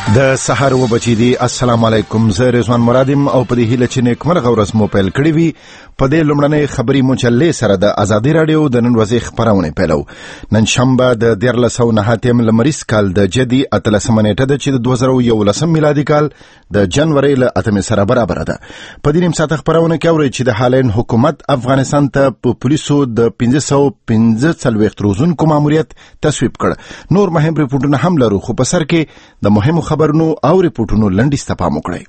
د سحر و بچی دی. السلام علیکم. زه رضوان مرادم او په دې هیله چې نیکمرغه ورځ مو پیل کړې وي. په دې لومړنۍ خبري مجلې سره د ازادي رادیو د نن ورځې خبرونه پیلو. نن شنبه د 1309 لمریز کال د جدي 13 نیټه د چې د 2011 میلادي کال د جنوري له 8 سره برابر ده. په دې نیم ساعت خبرونه کې اوري چې د حالین حکومت افغانستان ته په پولیسو د 545 روزونکو ماموریت تصویب کړ. نور مهم ریپورتونه هم لرو، خو په سر کې د مهمو خبرونو او ریپورتونو لنډیسته پام وکړئ.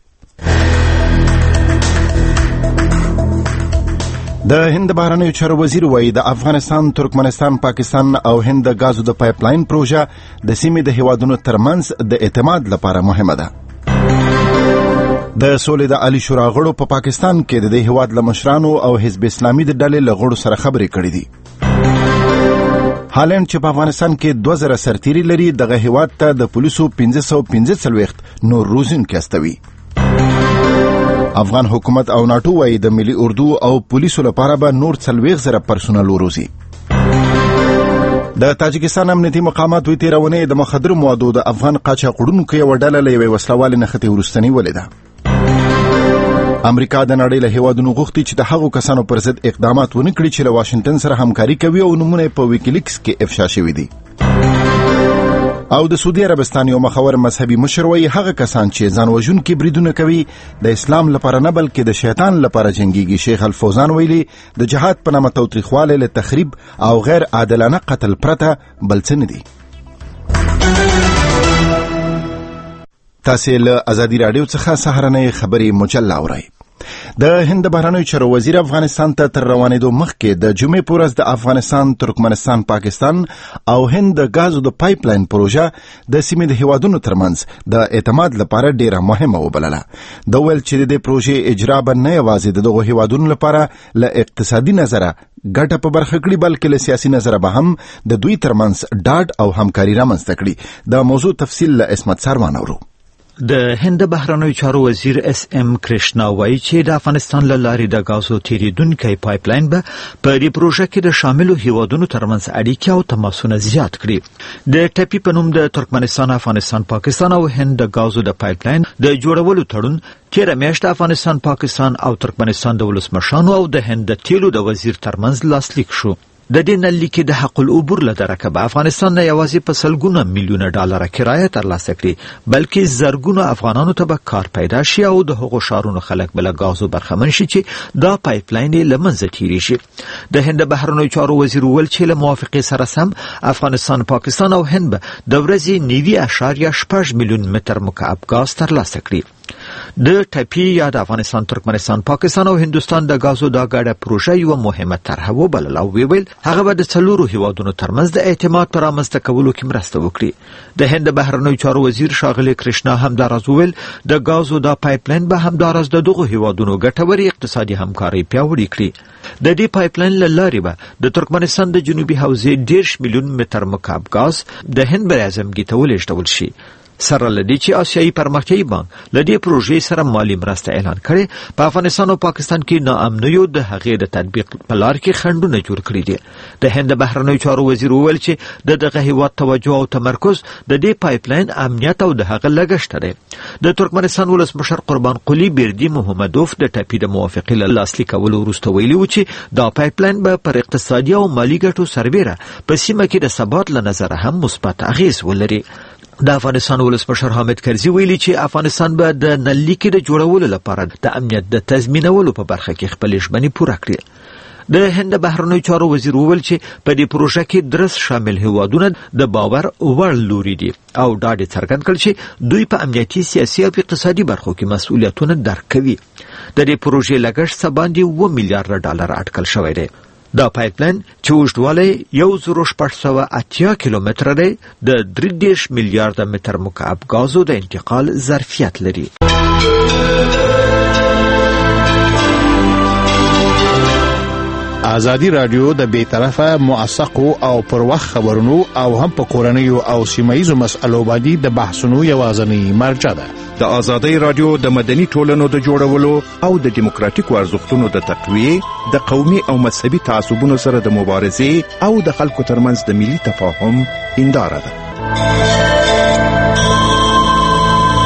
د هند بهرنیو چارو وزیر وایي د افغانستان، ترکمنستان، پاکستان او هند د غازو د پایپلاین پروژه د سیمې د هیوادونو ترمنځ د اعتماد لپاره مهمه ده. د سولې د عالی شورا غړو په پاکستان کې د هیواد له مشرانو او حزب اسلامي د ډلې له غړو سره خبرې کړې دي. هالند چې په افغانستان کې 2000 سرتیري لري، دغه هیواد ته د پولیسو 545 نور روزونکي استوي. افغان حکومت او ناتو وايي د ملي اردو او پولیسو لپاره به نور 40,000 پرسونل وروزي. د تاجکستان امنیتي مقامات وی تیرونه د مخدر موادو د افغان قاچاقړونکو یو ډله له یوې وسلوالې نښتې ورستنی ولیده. امریکا د نړۍ له هیوادونو غوښتي چې د هغو کسانو پر ضد اقدامات ونه کړي چې له واشنگټن سره همکاري کوي او نمونه په ویکیلیکس کې افشا شوي دي. او د سعودي عربستان یو مخور مذهبي مشر وایي هغه کسان چې ځان وژونکي بریدونه کوي د اسلام لپاره نه بلکې د شیطان لپاره جنګيږي. شیخ الفوزان ویلي د جهاد په نامه تاوتریخوالی له تخریب او غیر عادلانه قتل پرته بل څه نه دي. تاسو له ازادي رادیو څخه سهارنۍ خبري مجله اورئ. د هند بهرنیو چارو وزیر افغانستان ته تر روانېدو مخکې د جمعې په ورځ د افغانستان، ترکمنستان، پاکستان او هند د غازو د پایپلاین پروژه د سیمې د هیوادونو ترمنځ د اعتماد لپاره ډیره مهمه وبلله. د ویل چې د پروژې اجرا به نه یوازې دغه هیوادونو لپاره له اقتصادي نظره ګټه په برخه کړي بلکې له سیاسي نظره به هم د دوی ترمنځ ډاډ او همکاري رامنځته کړي. د موضوع تفصیل له اسمت سروان اورو. د هند بهرنیو چارو وزیر اس ام کرشنا وایي چې د افغانستان له لارې د غازو تیریدونکي پایپلاین به په دې پروژه کې د شاملو هیوادونو ترمنځ اړیکې او تماسونه زیات کړي. د ټپي په نوم د ترکمنستان، افغانستان، پاکستان او هند د غازو د پایپلاین د جوړولو تړون تیره میاشت افغانستان، پاکستان او ترکمنستان د ولسمشرانو او د هند د تیلو د وزیر ترمنځ لاسلیک شو. د دې نلیک د حق العبور له درکه افغانستان نه یوازې په سلګونه میلیونه ډالر کرایه ترلاسه کړي بلکې زرګونه افغانانو ته به کار پیدا شي او د هغو ښارونو خلک به له غازو برخمن شي چې دا پایپلاین له منځه تیری شي. د هند بهرنیو چارو وزیر ویل چې له موافقې سره سم افغانستان، پاکستان او هند به د ورځې 9.6 میلیون متر مکعب غاز ترلاسه کړي. د ټپي یا د افغانستان، ترکمنستان، پاکستان او هندوستان د غازو دا ګډه پروژه یو مهمه طرحه وبلله او ویل هغه به د څلورو هیوادونو ترمنځ د اعتماد پر رامنځته کولو کې مرسته وکړي. د هند بهرنیو چارو وزیر ښاغلی کرشنا همداراز ویل د غازو دا پایپلاین به همداراز د دغو هیوادونو ګټورې اقتصادي همکاري پیاوړې کړي. د دې پایپلاین له لارې به د ترکمنستان د جنوبي حوزې 10 میلیون متر مکعب غاز د هند براعظمګي ته ولېږدول شي. سره لدی چې آسیایي پرمختیایي بانک لدی پروژې سره مالی مرسته اعلان کړي. په افغانستان او پاکستان کې ناامنیو د هغې د تطبیق په لار کې خنډونه جوړ کړي دي. د هند بهرنیو چارو وزیر وویل چې دغه هیواد توجه او تمرکز د دې پایپلاین امنیت او د هغه لګښت دی. د ترکمنستان ولسمشر قربان قلی بیردی محمدوف د ټپي د موافقې له لاسلیک کولو وروسته ویلي و چې دا پایپلاین به پر اقتصادي او مالی ګټو سربیره په سیمه کې د ثبات له نظره هم مثبت اغیز ولري. د افغانستان ولسمشر حامد کرزي ویلي چې افغانستان به د نلیک د جوړولو لپاره د امنیت د تضمینولو په برخه کې خپل ژمنې پوره کړي. د هند بهرنیو چارو وزیر وویل چې په دې پروژه کې 10 شامل هیوادونه د باور وړ لوري دي او دا د څرګند کړ چې دوی په امنیتي، سیاسي او اقتصادي برخو کې مسؤلیتونه درک کوي. د دې پروژې لګښت څه باندې 2 میلیارډ ډالر اټکل شوی دی. دا پایپلاین چې اوږدوالی 1680 کیلومتره دی د 30 میلیارډ متر مکعب غازو د انتقال ظرفیت لري. ازادي رادیو د بیطرفه، موثقو او پر وخت خبرونو او هم په کورنیو او سیمایي مسألو باندې د بحثونو یوازینی مرجع ده. د ازادي رادیو د مدني ټولنو د جوړولو او د دیموکراتیکو ارزښتونو د تقویه، د قومي او مذهبي تعصبونو سره د مبارزې او د خلکو ترمنځ د ملي تفاهم هنداره ده.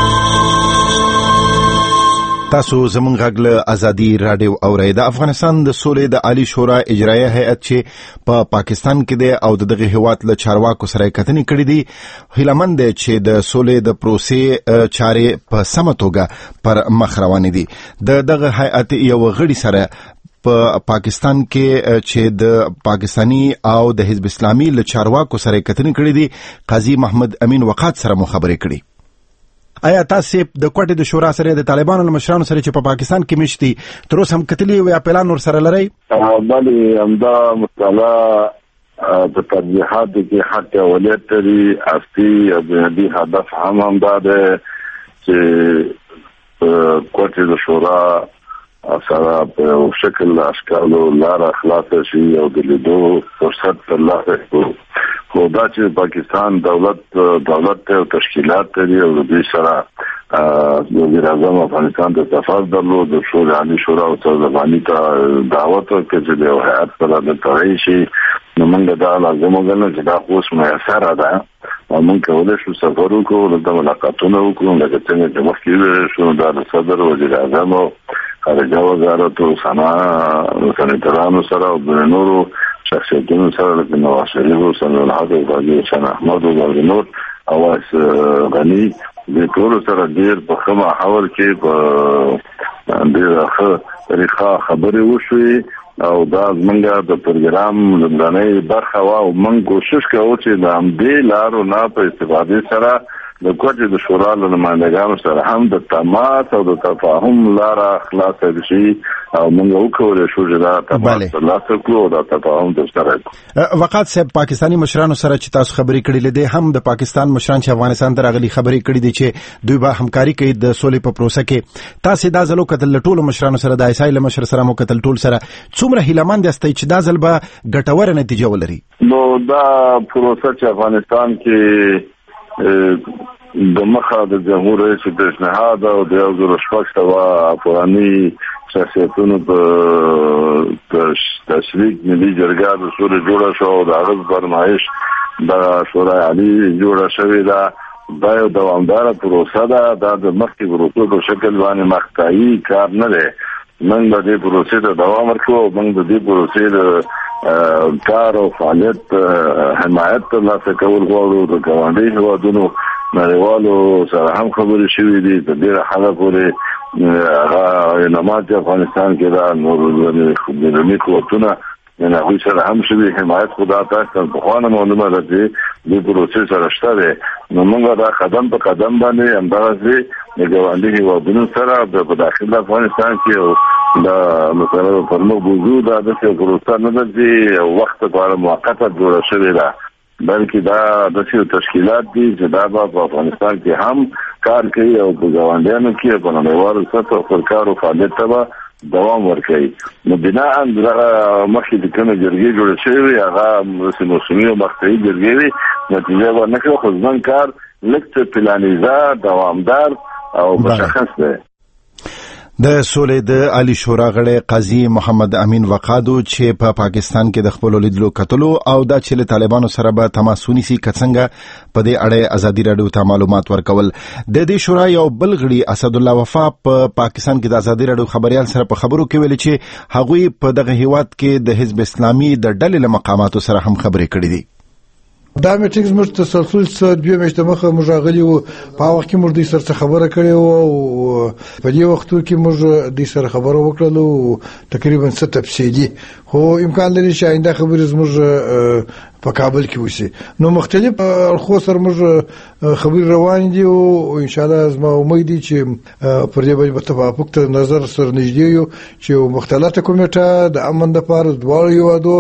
تاسو زمونږ غږ له ازادي رادیو اورئ. د افغانستان د سولې د عالی شورا اجرایه هیئت چې په پاکستان کې دی او دغه هیواد له چارواکو سره کتنې کړې دي، هیلهمند دی چې د سولې د پروسې چارې په سمه توګه پر مخ روانې دي. دغه هیئت یو غړي سره په پاکستان کې چې د پاکستانی او د حزب اسلامي له چارواکو سره کتنې کړې دي، قاضي محمد امین وقاد سره مو خبرې کړي. آیا تاسو د کوټې د شورا سره د طالبانو له مشرانو سره چې په پاکستان کې مشتي تر اوسه هم کتلي او اپلان ور سره لري؟ باندې همدا مطالعه د ترجیحات کې حق اولویت لري. اصلي او بنیادي هدف هم دا ده چې کوټې د شورا سره په شکل اشکالو لار خلاص شي او د لیدو فرصت ترلاسه کړو. خو دا چې پاکستان دولت او تشکیلات لري او د سره وزیر اعظم افغانستان د سفر درلود، د شورا عالی شورا او طالبانی ته دعوت ورکړ چې د هیئت سره د تړي شي. نو موږ دا لازم وګڼو چې دا اوس میسره ده او موږ کولای شو سفر وکړو، د ملاقاتونو وکړو، لکه څنګه چې مخکې شو دا د صدر وزیر اعظم او خارجه وزارت او سنټرانو سره او نورو شخصیتونو سره لکه نواز شریف او سلمان حق او حسن احمد او نور اواز غنی د ټول سره ډیر په خمه حوال کې په ډیره ښه طریقه خبرې وشوي او دا زمونږ د پروګرام لومړنۍ برخه وه او موږ کوشش کوو چې د همدې لارو نه په استفادې سره د کوټې د شورا له نمایندګانو سره هم د تماس او د تفاهم لاره خلاصه شي او موږ وکولای شو چې دا تماس خلاصه کړو او دا تفاهم ترسره کړو. وقات صاحب، پاکستانی مشرانو سره چې تاسو خبرې کړې دي، هم د پاکستان مشران چې افغانستان ته راغلي خبرې کړې دي چې دوی به همکاري کوي د سولې په پروسه کې. تاسو دا ځلو کتل ټولو مشرانو سره، د ایسایل مشر سره مو کتل ټول سره، څومره هیلهمند یاست چې دا ځل به ګټوره نتیجه ولري؟ نو دا پروسه چې افغانستان کې د مخه د جمهور رئیس پیشنهاد او د 2016 افغاني شخصیتونو په تشریک ملي جرګه د شورا جوړه شو او د هغه فرمایش د شورا عالی جوړه شوې ده. دا یو دوامداره پروسه ده، دا د مخکې پروسو په شکل باندې مخکې کار نه دی. موږ د دې پروسې ته دوام ورکړو، موږ د دې پروسې د کار او فعالیت حمایت ترلاسه کول غواړو. د ګاونډي هیوادونو نړیوالو سره هم خبرې شوې دي، د ډېره حده پورې هغه نماز افغانستان کې دا نور بیروني قوتونه د هغوی سره هم شوي حمایت خدا تاسو پخوانه معلومه ده چې د پروسې سره شته دی. نو موږ دا قدم په قدم باندې همدغسې د ګاونډي هیوادونو سره په داخل افغانستان کې د مثلا پرمخ بوځو دا داسې پروسه نه ده چې وخت لپاره موقته جوړه شوې ده، بلکې دا داسې تشکیلات دي چې دا به په افغانستان کې هم کار کوي او په ګاونډیانو کې په نړیوالو سطحو پر کار او فعالیت ته به دوام ورکوي. نو بنا دغه مخکې چې کومې جرګې جوړې شوې وي هغه داسې موسمي او مقطعي جرګې وي، نتیجه به نه کړو. خو زموږ کار لږ څه پلانیزه، دوامدار او مشخص دی. د سولې د عالی شورا غړی قاضي محمد امین وقادو چې په پاکستان کې د خپل لیدلو کتلو او دا چې له طالبانو سره به تماس ونیسي څنګه په دې اړه ازادي رادیو ته معلومات ورکول. د دې شورا یو بل غړي اسد الله وفا په پاکستان کې د ازادي رادیو خبريال سره په خبرو کې ویل چې هغوی په دغه هیواد کې د حزب اسلامي د ډلې له مقاماتو سره هم خبرې کړې دي. دا میټینګ زموږ تسلسل څه دوه میاشتې مخه موږ راغلي وو، په وخت کې موږ د سر خبره کړې وو او په دې وخت کې موږ د سر خبره وکړلو تقریبا 7 تفصیلي، خو امکان لري چې آینده خبرې زموږ په کابل کې وشي. نو مختلف خو سره موږ خبرې روان دي او ان شاء الله زما امید دي چې پر دې باندې توافق ته نظر سره نږدې یو چې مختلفه کمیټه د امن لپاره دواړو یوادو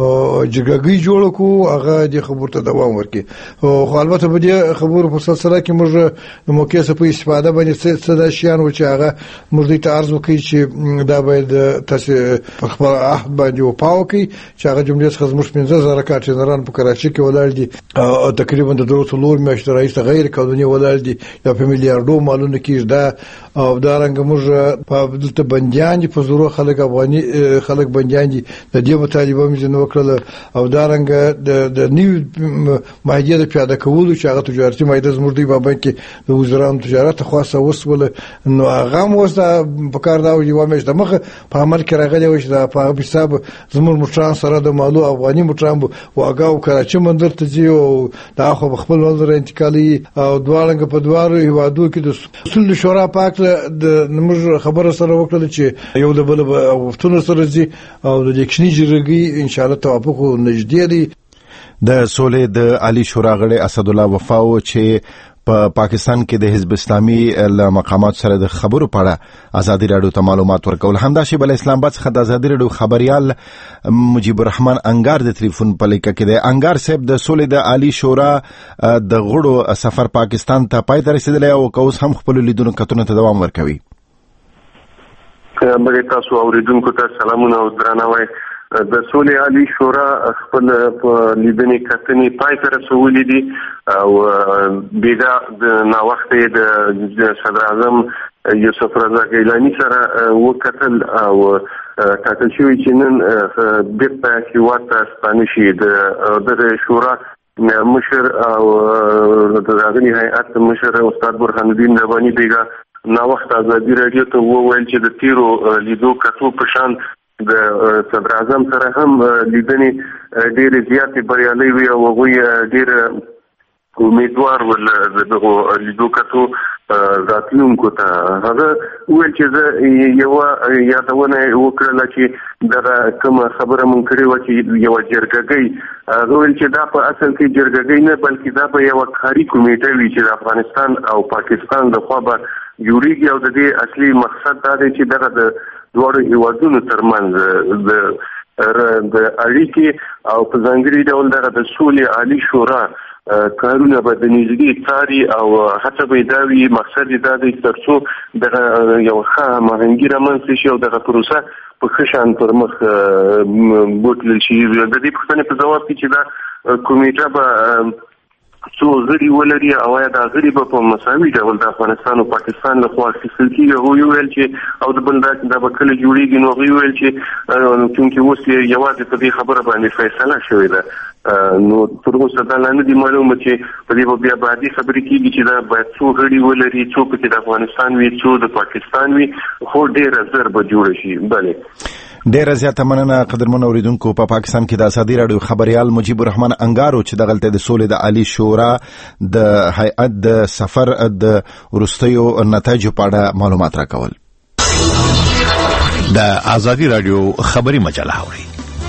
جګړې جوړ کو هغه د خبرو ته دوام ورکړي. خو البته په دې خبرو په سلسله کې موږ د موقع څخه په استفاده باندې څه د شیان و چې هغه موږ ته عرض وکړي چې دا باید تاسو په خپل عهد باندې وپاو کوي چې هغه جملې څخه زموږ 15000 کارټینران په کراچي کې ولر دي او تقریبا د 3 میاشتې راځي غیر قانوني ولر دي یا په میلیارډو مالونه کې دا او دا رنګ موږ په دلته بنديان په زورو خلک افغاني خلک بنديان دي د دې مطالبه مې نه وکړه او دا رنګ د نیو ماهیه د پیاده کولو چې هغه تجارتي ماهیه زموږ دی په بانک کې د وزارت تجارت خاصه وسول نو هغه موسه په کار دا یو مېش د مخه په عمل کې راغلی و چې دا په حساب زموږ موټران سره د مالو افغاني موټران واګاو کراچي مندر ته ځي او دا خو خپل ولر انتقالي او دوالنګ په دوارو هیوادو کې د اصول شورا پاک د موږ خبره سره وکړه چې یو د بل وفتونو سره ځي او د لیکشني جرګې ان شاء الله توافق نږدې دی. د سولې د عالی شورا غړي اسد الله وفاو چې په پاکستان کې د حزب اسلامي له مقامات سره د خبرو په اړه ازادي راډیو ته معلومات ورکول. همداشي بل اسلام آباد څخه د ازادي راډیو خبريال مجيب الرحمن انګار د ټلیفون په لیکه کې د انګار صاحب د سولې د عالی شورا د غړو سفر پاکستان ته پای ته رسیدلی او کوس هم خپل لیدونکو کتونه ته دوام ورکوي. بغیر تاسو اوریدونکو ته سلامونه او درناوی. د سولې عالی شورا خپل لیدنې کتنې پای ته رسولې دي او بیدا د ناوخته د صدر اعظم یوسف رضا ګیلانی سره وکتل او ټاکل شوی چې نن بیرته هیواد ته ستانه شي. د شورا مشر او د راغلي هیئت مشر استاد برهان الدین رباني بیګا ناوخته ازادي راډیو ته وویل چې د تیرو لیدو کتو په شان د صدر اعظم سره هم لیدنې ډېرې زیاتې بریالۍ وي او هغوی ډېر امیدوار ول دغه لیدو کتو راتلونکو ته. هغه وویل چې زه یوه یادونه وکړله چې دغه کومه خبره مونږ کړې وه چې یوه جرګګۍ هغه ویل چې دا په اصل کې جرګګۍ نه بلکې دا به یوه کاري کمیټه وي چې د افغانستان او پاکستان لخوا به جوړیږي او د دې اصلي مقصد دا دی چې دغه د دواړو هیوادونو ترمنځ د اړیکې او په ځانګړي ډول دغه د سولې عالی شورا کارونه به د نږدې څاري او هڅه به دا وي مقصد یې دا دی تر څو دغه یو ښه هماهنګي رامنځته شي او دغه پروسه په ښه شان پر مخ بوتلل شي. د دې پوښتنې په ځواب کې چې دا کمیټه به څو غړي ولري او یا دا غړي به په مساوي ډول د افغانستان او پاکستان لخوا اخیستل کېږي. هغوی ویل چې او د بل دا به کله جوړېږي نو هغوی ویل چې چونکې اوس یوازې په دې خبره باندې فیصله شوې ده نو تر اوسه دا لا نه دي معلومه چې په دې به بیا بعدي خبرې کېږي چې دا باید څو غړي ولري څو پکې د افغانستان وي څو د پاکستان وي خو ډېره زر به جوړه شي. بلې ډیره زیاته مننه قدرمن اوریدونکو. په پاکستان کې د ازادي راډیو خبريال مجيب الرحمن انګارو چې دغلته د سولې د عالی شورا د هیئت د سفر د ورستیو نتایج په اړه معلومات راکول. د ازادي راډیو خبري مجله اوري.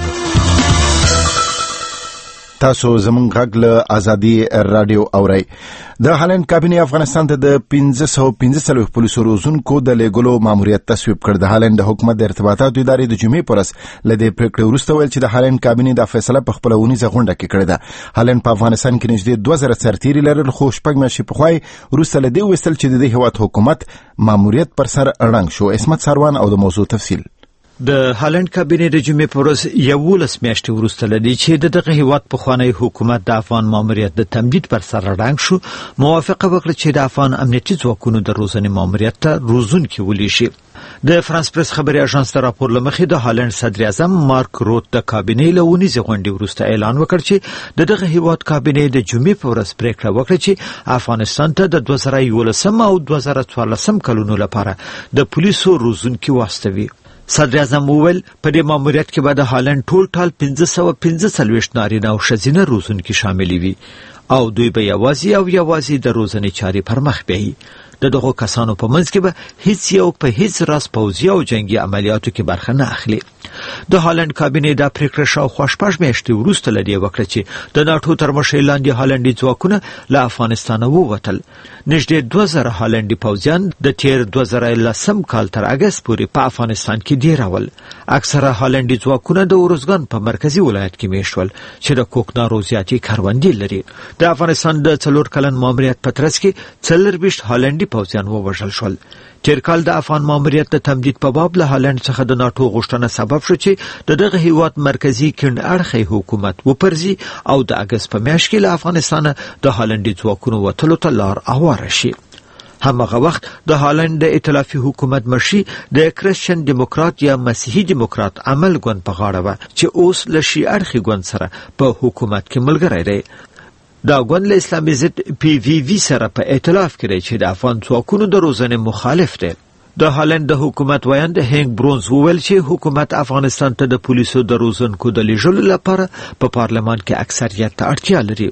تاسو زمونږ غږ له ازادي راډیو اورئ. د هالند کابینه افغانستان ته د 1515 پولیسو روزونکو د لېګلو ماموریت تصویب کړ. د هالند حکومت د ارتباطاتو ادارې د جمعې پر ورځ له دې پریکړې وروسته ویل چې د هالند کابینه د فیصله په خپله اونیزه غونډه کې کړې ده. هالند په افغانستان کې نږدې 2000 سرتیري لرل خو شپږ میاشتې پخوای وروسته له دې ویستل چې د دې هیواد حکومت ماموریت پر سر ړنګ شو. اسمت ساروان او د موضوع تفصیل. د هالند کابینه د جمعې په ورځ 11 میاشتې وروسته لدی چې دغه هیواد په خوانی حکومت د افغان ماموریت د تمدید پر سر رنګ شو موافقه وکړه چې د افغان امنیتي ځواکونو د روزنې ماموریت ته روزونکي ولي شي. د فرانس پریس خبري اژانس ته راپور لمخې د هالند صدر اعظم مارک روت د کابینه له ونیزه غونډې وروسته اعلان وکړ چې دغه هیواد کابینه د جمعې په ورځ پریکړه وکړه چې افغانستان ته د 2011 او 2014 کلونو لپاره د پولیسو روزونکي واستوي. صدر اعظم وویل په دې ماموریت کې به د هالند ټول 1545 نارینه او ښځینه روزونکي شامل وي او دوی به یوازې د روزنې چارې پر مخ بیایي. د دغو کسانو په منځ کې به هیڅ یو په هیڅ راز پوځي او جنگي عملیاتو کې برخه نه اخلي. د هالند کابینه د پریکړې شاوخوا شپږ میاشتې وروسته له دې وکړه چې د ناټو تر مشرۍ لاندې هالندي ځواکونه له افغانستان ووتل. نږدې 2000 هالندي پوځیان د تیر 2010 کال تر اگست پورې په افغانستان کې ډیرول. اکثره هالندي ځواکونه د اورزګان په مرکزی ولایت کې میشول چې د کوکنارو زیاتې کاروندې لري. د افغانستان د 4 کلن ماموریت په ترڅ کې 24 هالندي پوځیان ووژل شول. تیر کال د افغان ماموریت د تمدید په باب له هالند څخه د ناټو غوښتنه سبب شو چې دغه هیواد مرکزی کیڼ اړخی حکومت وپرځي او د اگست په میاشت کې له افغانستان د هالندي ځواکونو وتلو ته لار هواره شي. همغه وخت د هالند د ائتلافي حکومت مشي د کریسچن دیموکرات یا مسیحي دیموکرات عمل ګوند په غاړه و چې اوس له شي اړخي ګوند سره په حکومت کې ملګری دی. دا ګوند له اسلامي ضد پی وی وی سره په ائتلاف کې دی چې د افغان ځواکونو د روزنې مخالف دی. د هالند د حکومت وایند هینګ برونز وویل چې حکومت افغانستان ته د پولیسو د روزنکو د لیږلو لپاره په پارلمان کې اکثریت ته اړتیا لري.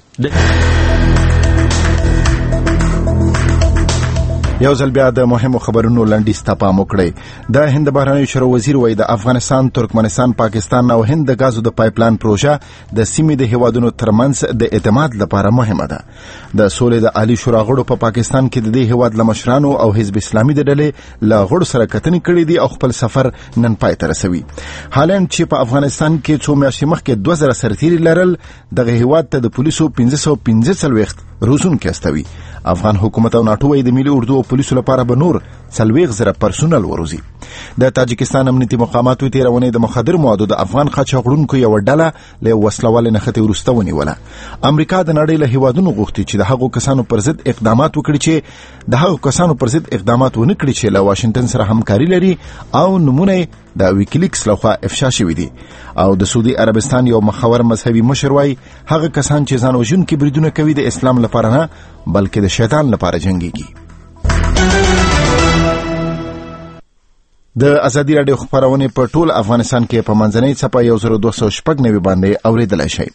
یو ځل بیا د مهمو خبرونو لنډیز ته پام وکړئ. د هند بهرنیو چارو وزیر وایي د افغانستان، ترکمنستان، پاکستان او هند د غازو د پایپلاین پروژه د سیمې د هیوادونو ترمنځ د اعتماد لپاره مهمه ده. د سولې د عالی شورا غړو په پاکستان کې د دې هیواد له مشرانو او حزب اسلامي د ډلې له غړو سره کتنې کړې دي او خپل سفر نن پای ته رسوي. هالند چې په افغانستان کې څو میاشتې مخکې 2000 سرتیري لرل، دغه هیواد ته د پولیسو 545 روزونکي استوي. افغان حکومت او ناتو د ملي اردو او پولیسو لپاره به نور 40,000 پرسونل وروزي. د تاجکستان امنیتي مقاماتو تیرونې د مخدر موادو د افغان قاچاقړونکو یو ډله له وسلوال نښتې وروسته ونیوله. امریکا د نړۍ له هیوادونو غوښتي چې د هغو کسانو پر ضد اقدامات وکړي چې له واشنگټن سره همکاري لري او نمونه د ویکیلیکس لخوا افشا شوی دي. او د سعودي عربستان یو مخور مذهبي مشر وایي هغه کسان چې ځان وژونکي بریدونه کوي د اسلام لپاره نه بلکې د شیطان لپاره جنګيږي. د ازادي راډیو خبرونه په ټول افغانستان کې په منځنۍ صفحه 1296 باندې اوریدلای شئ.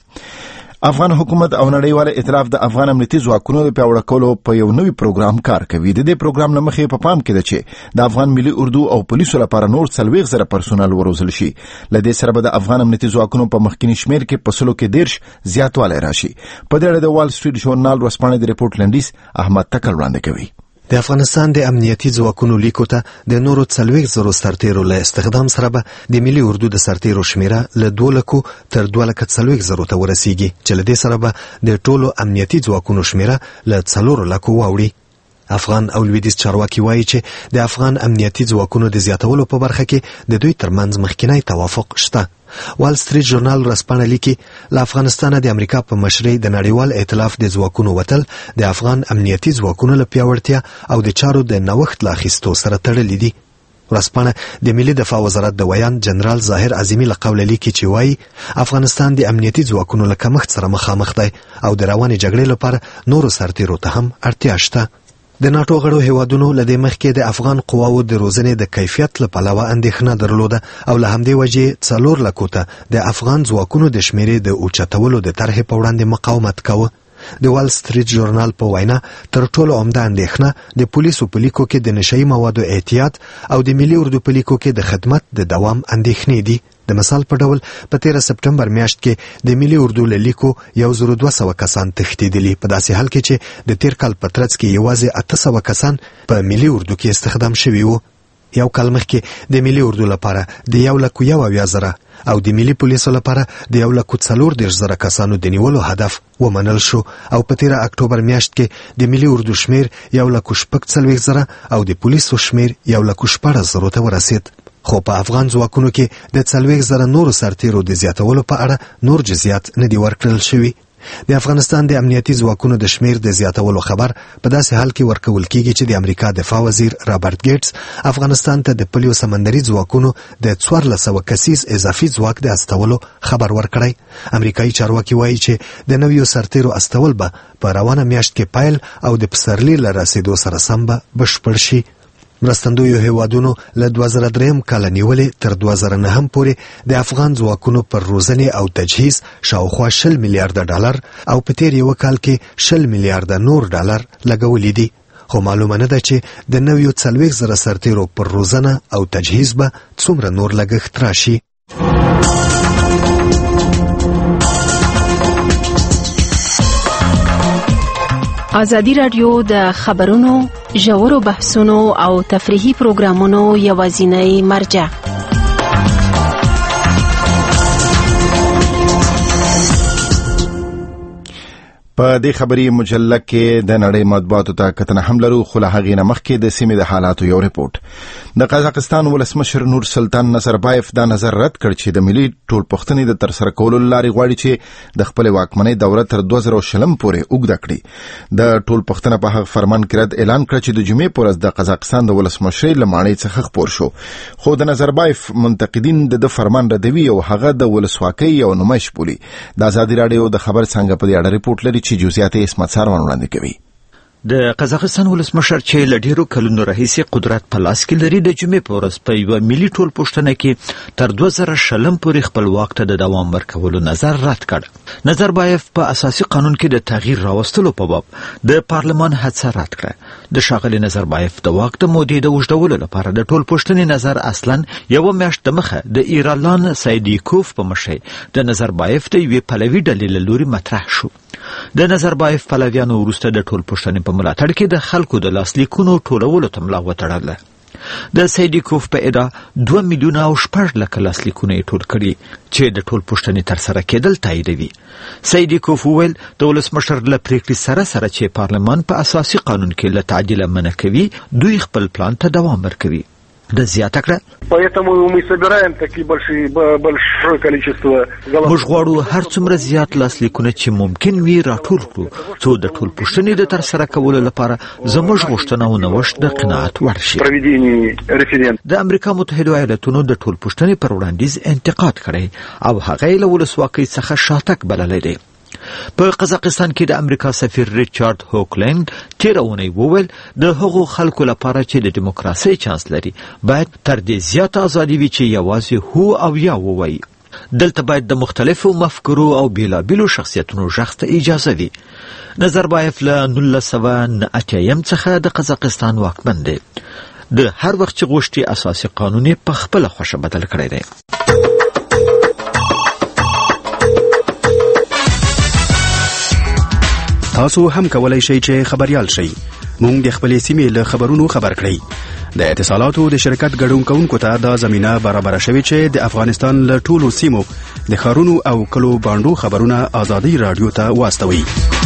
افغان حکومت او نړیوال ائتلاف د افغان امنیتي ځواکونو د پیاوړي کولو په یو نوي پروګرام کار کوي. د دې پروګرام لمخې په پام کې ده چې د افغان ملي اردو او پولیسو لپاره نور 40,000 پرسونل وروزل شي. لدې سره به د افغان امنیتي ځواکونو په مخکینی شمیر کې په 110 زیاتوالی راشي. په دې اړه د وال سټریټ ژورنال ورسپانې د ریپورت لنډیز احمد تکل وړاندې کوي. د افغانستان د امنیتي ځواکونو لیکو ته د نورو 40,000 سرتیرو له استخدام سره به د ملي اردو د سرتیرو شمیره له 200,000 تر 240,000 ته ورسیږي چې له دې سره به د ټولو امنیتي ځواکونو شمیره له 400,000 واوړي. افغان او لویدیځ چارواکي وایي چې د افغان امنیتي ځواکونو د زیاتولو په برخه کې د دوی ترمنځ مخکینی توافق شته. وال سټریټ ژورنال ورسپانه لیکي له افغانستان د امریکا په مشرۍ د نړیوال ائتلاف د ځواکونو وتل د افغان امنیتي ځواکونو له پیاوړتیا او د چارو د نوښت لا اخیستو سره تړلي دي. ورسپانه د ملي دفاع وزارت د ویان جنرال ظاهر عظیمی له قوله لیکي چې وایي افغانستان د امنیتي ځواکونو له کمښت سره مخامخ دی او د روانې جګړې لپاره نورو سرتیرو ته هم اړتیا شته. د ناتو غړو هیوادونو له دې مخکې د افغان قواو د روزنې د کیفیت له پلوه اندېښنه درلوده او له همدې وجې 400,000 ته د افغان ځواکونو د شمیرې د اوچتولو د طرحې په وړاندې مقاومت کاوه. د وال سټریټ ژورنال په وینا تر ټولو عمده اندېښنه د پولیسو په لیکو کې د نشئی موادو احتیاط او د ملي اردو په لیکو کې د خدمت د دوام اندېښنې دي. د مثال په ډول په 13 سپټمبر میاشت کې د ملي اردو له لیکو 1200 کسان تښتېدلي، په داسې حال کې چې د تیر کال په ترڅ کې یوازې 800 کسان په ملي اردو کې استخدام شوي وو. یو کال مخکې د ملي اردو لپاره د 1,01,000 او د ملي پولیسو لپاره د 1,40,000 کسانو د نیولو هدف ومنل شو او په 13 اکتوبر میاشت کې د ملي اردو شمیر 1,40,000 او د پولیسو شمیر 1,14,000 ته ورسید. خو په افغان ځواکونو کې د 40,000 نورو سرتیرو د زیاتولو په اړه نور جزئیات نه دي ورکړل شوي. د افغانستان د امنیتي ځواکونو د شمیر د زیاتولو خبر په داسې حال کې ورکول کیږي چې د امریکا دفاع وزیر رابرټ ګیټس افغانستان ته د پلیو سمندري ځواکونو د 1400 کسیز اضافي ځواک د استولو خبر ورکړی. امریکایي چارواکي وایي چې د نویو سرتیرو استول به په روانه میاشت کې پایل او د پسرلي له رسیدو سره سم به بشپړ شي. مرستندویو هیوادونو له 2003 کال نیولې تر 2009 پورې د افغان ځواکونو پر روزنې او تجهیز شاوخوا 20 میلیارډ ډالر او په تیر یو کال کې 20 میلیارډ نور ډالر لګولې دي. خو معلومه نه ده چې د نویو 40,000 سرتیرو پر روزنه او تجهیز به څومره نور لګښت راشي. ازادي راډیو د خبرونو، ژورو بحثونو او تفریحي پروګرامونو یوازینی مرجع. په دې خبري مجله کې د نړۍ مطبوعاتو ته کتنه هم لرو، خو له هغې نه مخکې د سیمې د حالاتو یو ریپورټ. د قزاقستان ولسمشر نور سلطان نظربایف دا نظر رد کړ چې د ملي ټولپوښتنې د ترسره کولو لارې غواړي چې د خپل واکمنۍ دوره تر 2020 پورې اوږده کړي. د ټولپوښتنه په هغه فرمان کې رد اعلان کړ چې د جمعې په ورځ د قزاقستان د ولسمشرۍ له ماڼۍ څخه خپور شو، خو د نظربایف منتقدین د فرمان ردوي او هغه د ولسواکۍ یو نمایش بولي. د ازادي راډیو د خبر څنګه په دې اړه ریپورټ لري چې جزئیات یې اسمت ساروان وړاندې کوي. د قزاقستان ولسمشر چې له ډیرو کلونو راهیسې قدرت په لاس کې لري، د جمعې په ورځ په یوه ملي ټولپوښتنه کې تر 2020 پورې خپل واک ته د دوام ورکولو نظر رد کړ. نظربایف په اساسي قانون کې د تغییر راوستلو په باب د پارلمان هڅه رد کړه. د ښاغلي نظربایف د واک د مودې د اوږدولو لپاره د ټولپوښتنې نظر اصلا یوه میاشت دمخه د ایرالان سایدیکوف په مشرۍ د نظربایف د یوې پلوي ډلې له لوري مطرح شو. د نظربایف پلویانو وروسته د ټولپوښتنې په ملاتړ کې د خلکو د لاسلیکونو ټولولو ته ملا وتړله. د سایدیکوف په ادعا 2 میلیونه او 6 لکه لاسلیکونه یې ټول کړي چې د ټولپوښتنې ترسره کېدل تاییدوي. سایدیکوف وویل د ولسمشر له پریکړې سره چې پارلمان په اساسي قانون کې له تعدیله منع کوي، دوی خپل پلان ته دوام ورکوي. د زیاته کړه поэтому мы собираем такие большое количество موږ غواړو هر څومره زیات لاسلیکونه چې ممکن وي راټول کړو، څو د ټولپوښتنې د ترسره کولو لپاره زموږ غوښتنه او نوښت د قناعت وړ شي. د امریکا متحده ایالاتونو د ټولپوښتنې پر وړاندیز انتقاد کړی او هغه له ولسواکۍ څخه شاتګ بللی دی. په قزاقستان کې د امریکا سفیر ریچارډ هوکلینډ تېره اونۍ وویل د هغو خلکو لپاره چې د دیموکراسۍ چانس لري باید تر دې زیاته ازادي وي چې یوازې هو او یا ووایي. دلته باید د مختلفو مفکورو او بیلابیلو شخصیتونو غږ ته اجازه وي. نظربایف له 1980 څخه د قزاقستان واکمن دی. د هر وخت چې غوښتي اساسي قانون یې په خپله خوښه بدل کړی دی. تاسو هم کولای شئ چې خبريال شئ. مونږ د خپلې سیمې له خبرونو خبر کړئ. د اتصالاتو د شرکت ګډون کوونکو ته دا زمينه برابر شوې چې د افغانستان له ټولو سیمو د ښارونو او کلو باندو خبرونه ازادي رادیو ته واستوي.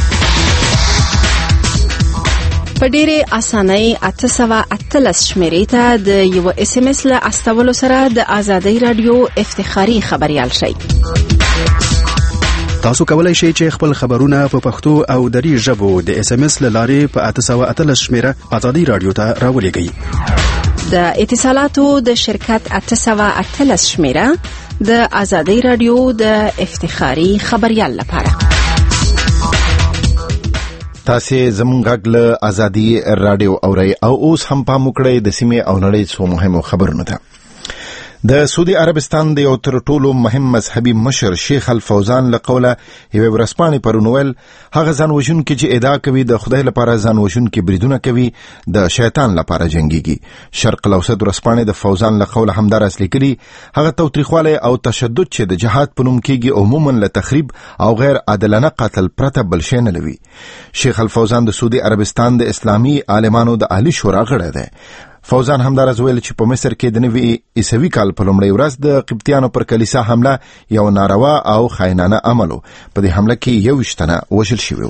په ډېرې اسانۍ 813 شمیرې ته د یو اس ام اس له استولو سره د ازادي رادیو افتخاري خبريال شئ. تاسو کولای شئ چې خپل خبرونه په پښتو او دری ژبو د اس ام اس لارې په 813 شمیره ازادي رادیو ته راولېږئ. د اتصالاتو د شرکت 813 شمیره د ازادي رادیو د افتخاري خبريال لپاره. تاسو زموږ غږ له ازادي رادیو اورئ او اوس هم پام وکړئ د سیمې او نړۍ څو مهمو خبرونو ته. د سعودي عربستان د یو تر ټولو مهم مذهبي مشر شیخ الفوزان له قوله یوه ورځپاڼې پرون ویل هغه ځانوژونکي چې ادعا کوي د خدای لپاره ځانوژونکي بریدونه کوي د شیطان لپاره جنګیږي. شرق الاوسط ورځپاڼې د فوزان له قوله همدارس لیکلي هغه تاوتریخوالی او تشدد چې د جهاد په نوم کېږي عموما له تخریب او غیر عادلانه قتل پرته بل شی نه لوي. شیخ الفوزان د سعودي عربستان د اسلامي عالمانو د عالی شورا غړی دی. فوزان همدارس ویل چې په مصر کې د نوي عیسوي کال په لومړۍ ورځ د قبطیانو پر کلیسا حمله یو ناروا او خاینانه عمل و. په دې حمله کې 21 تنه وژل شوي.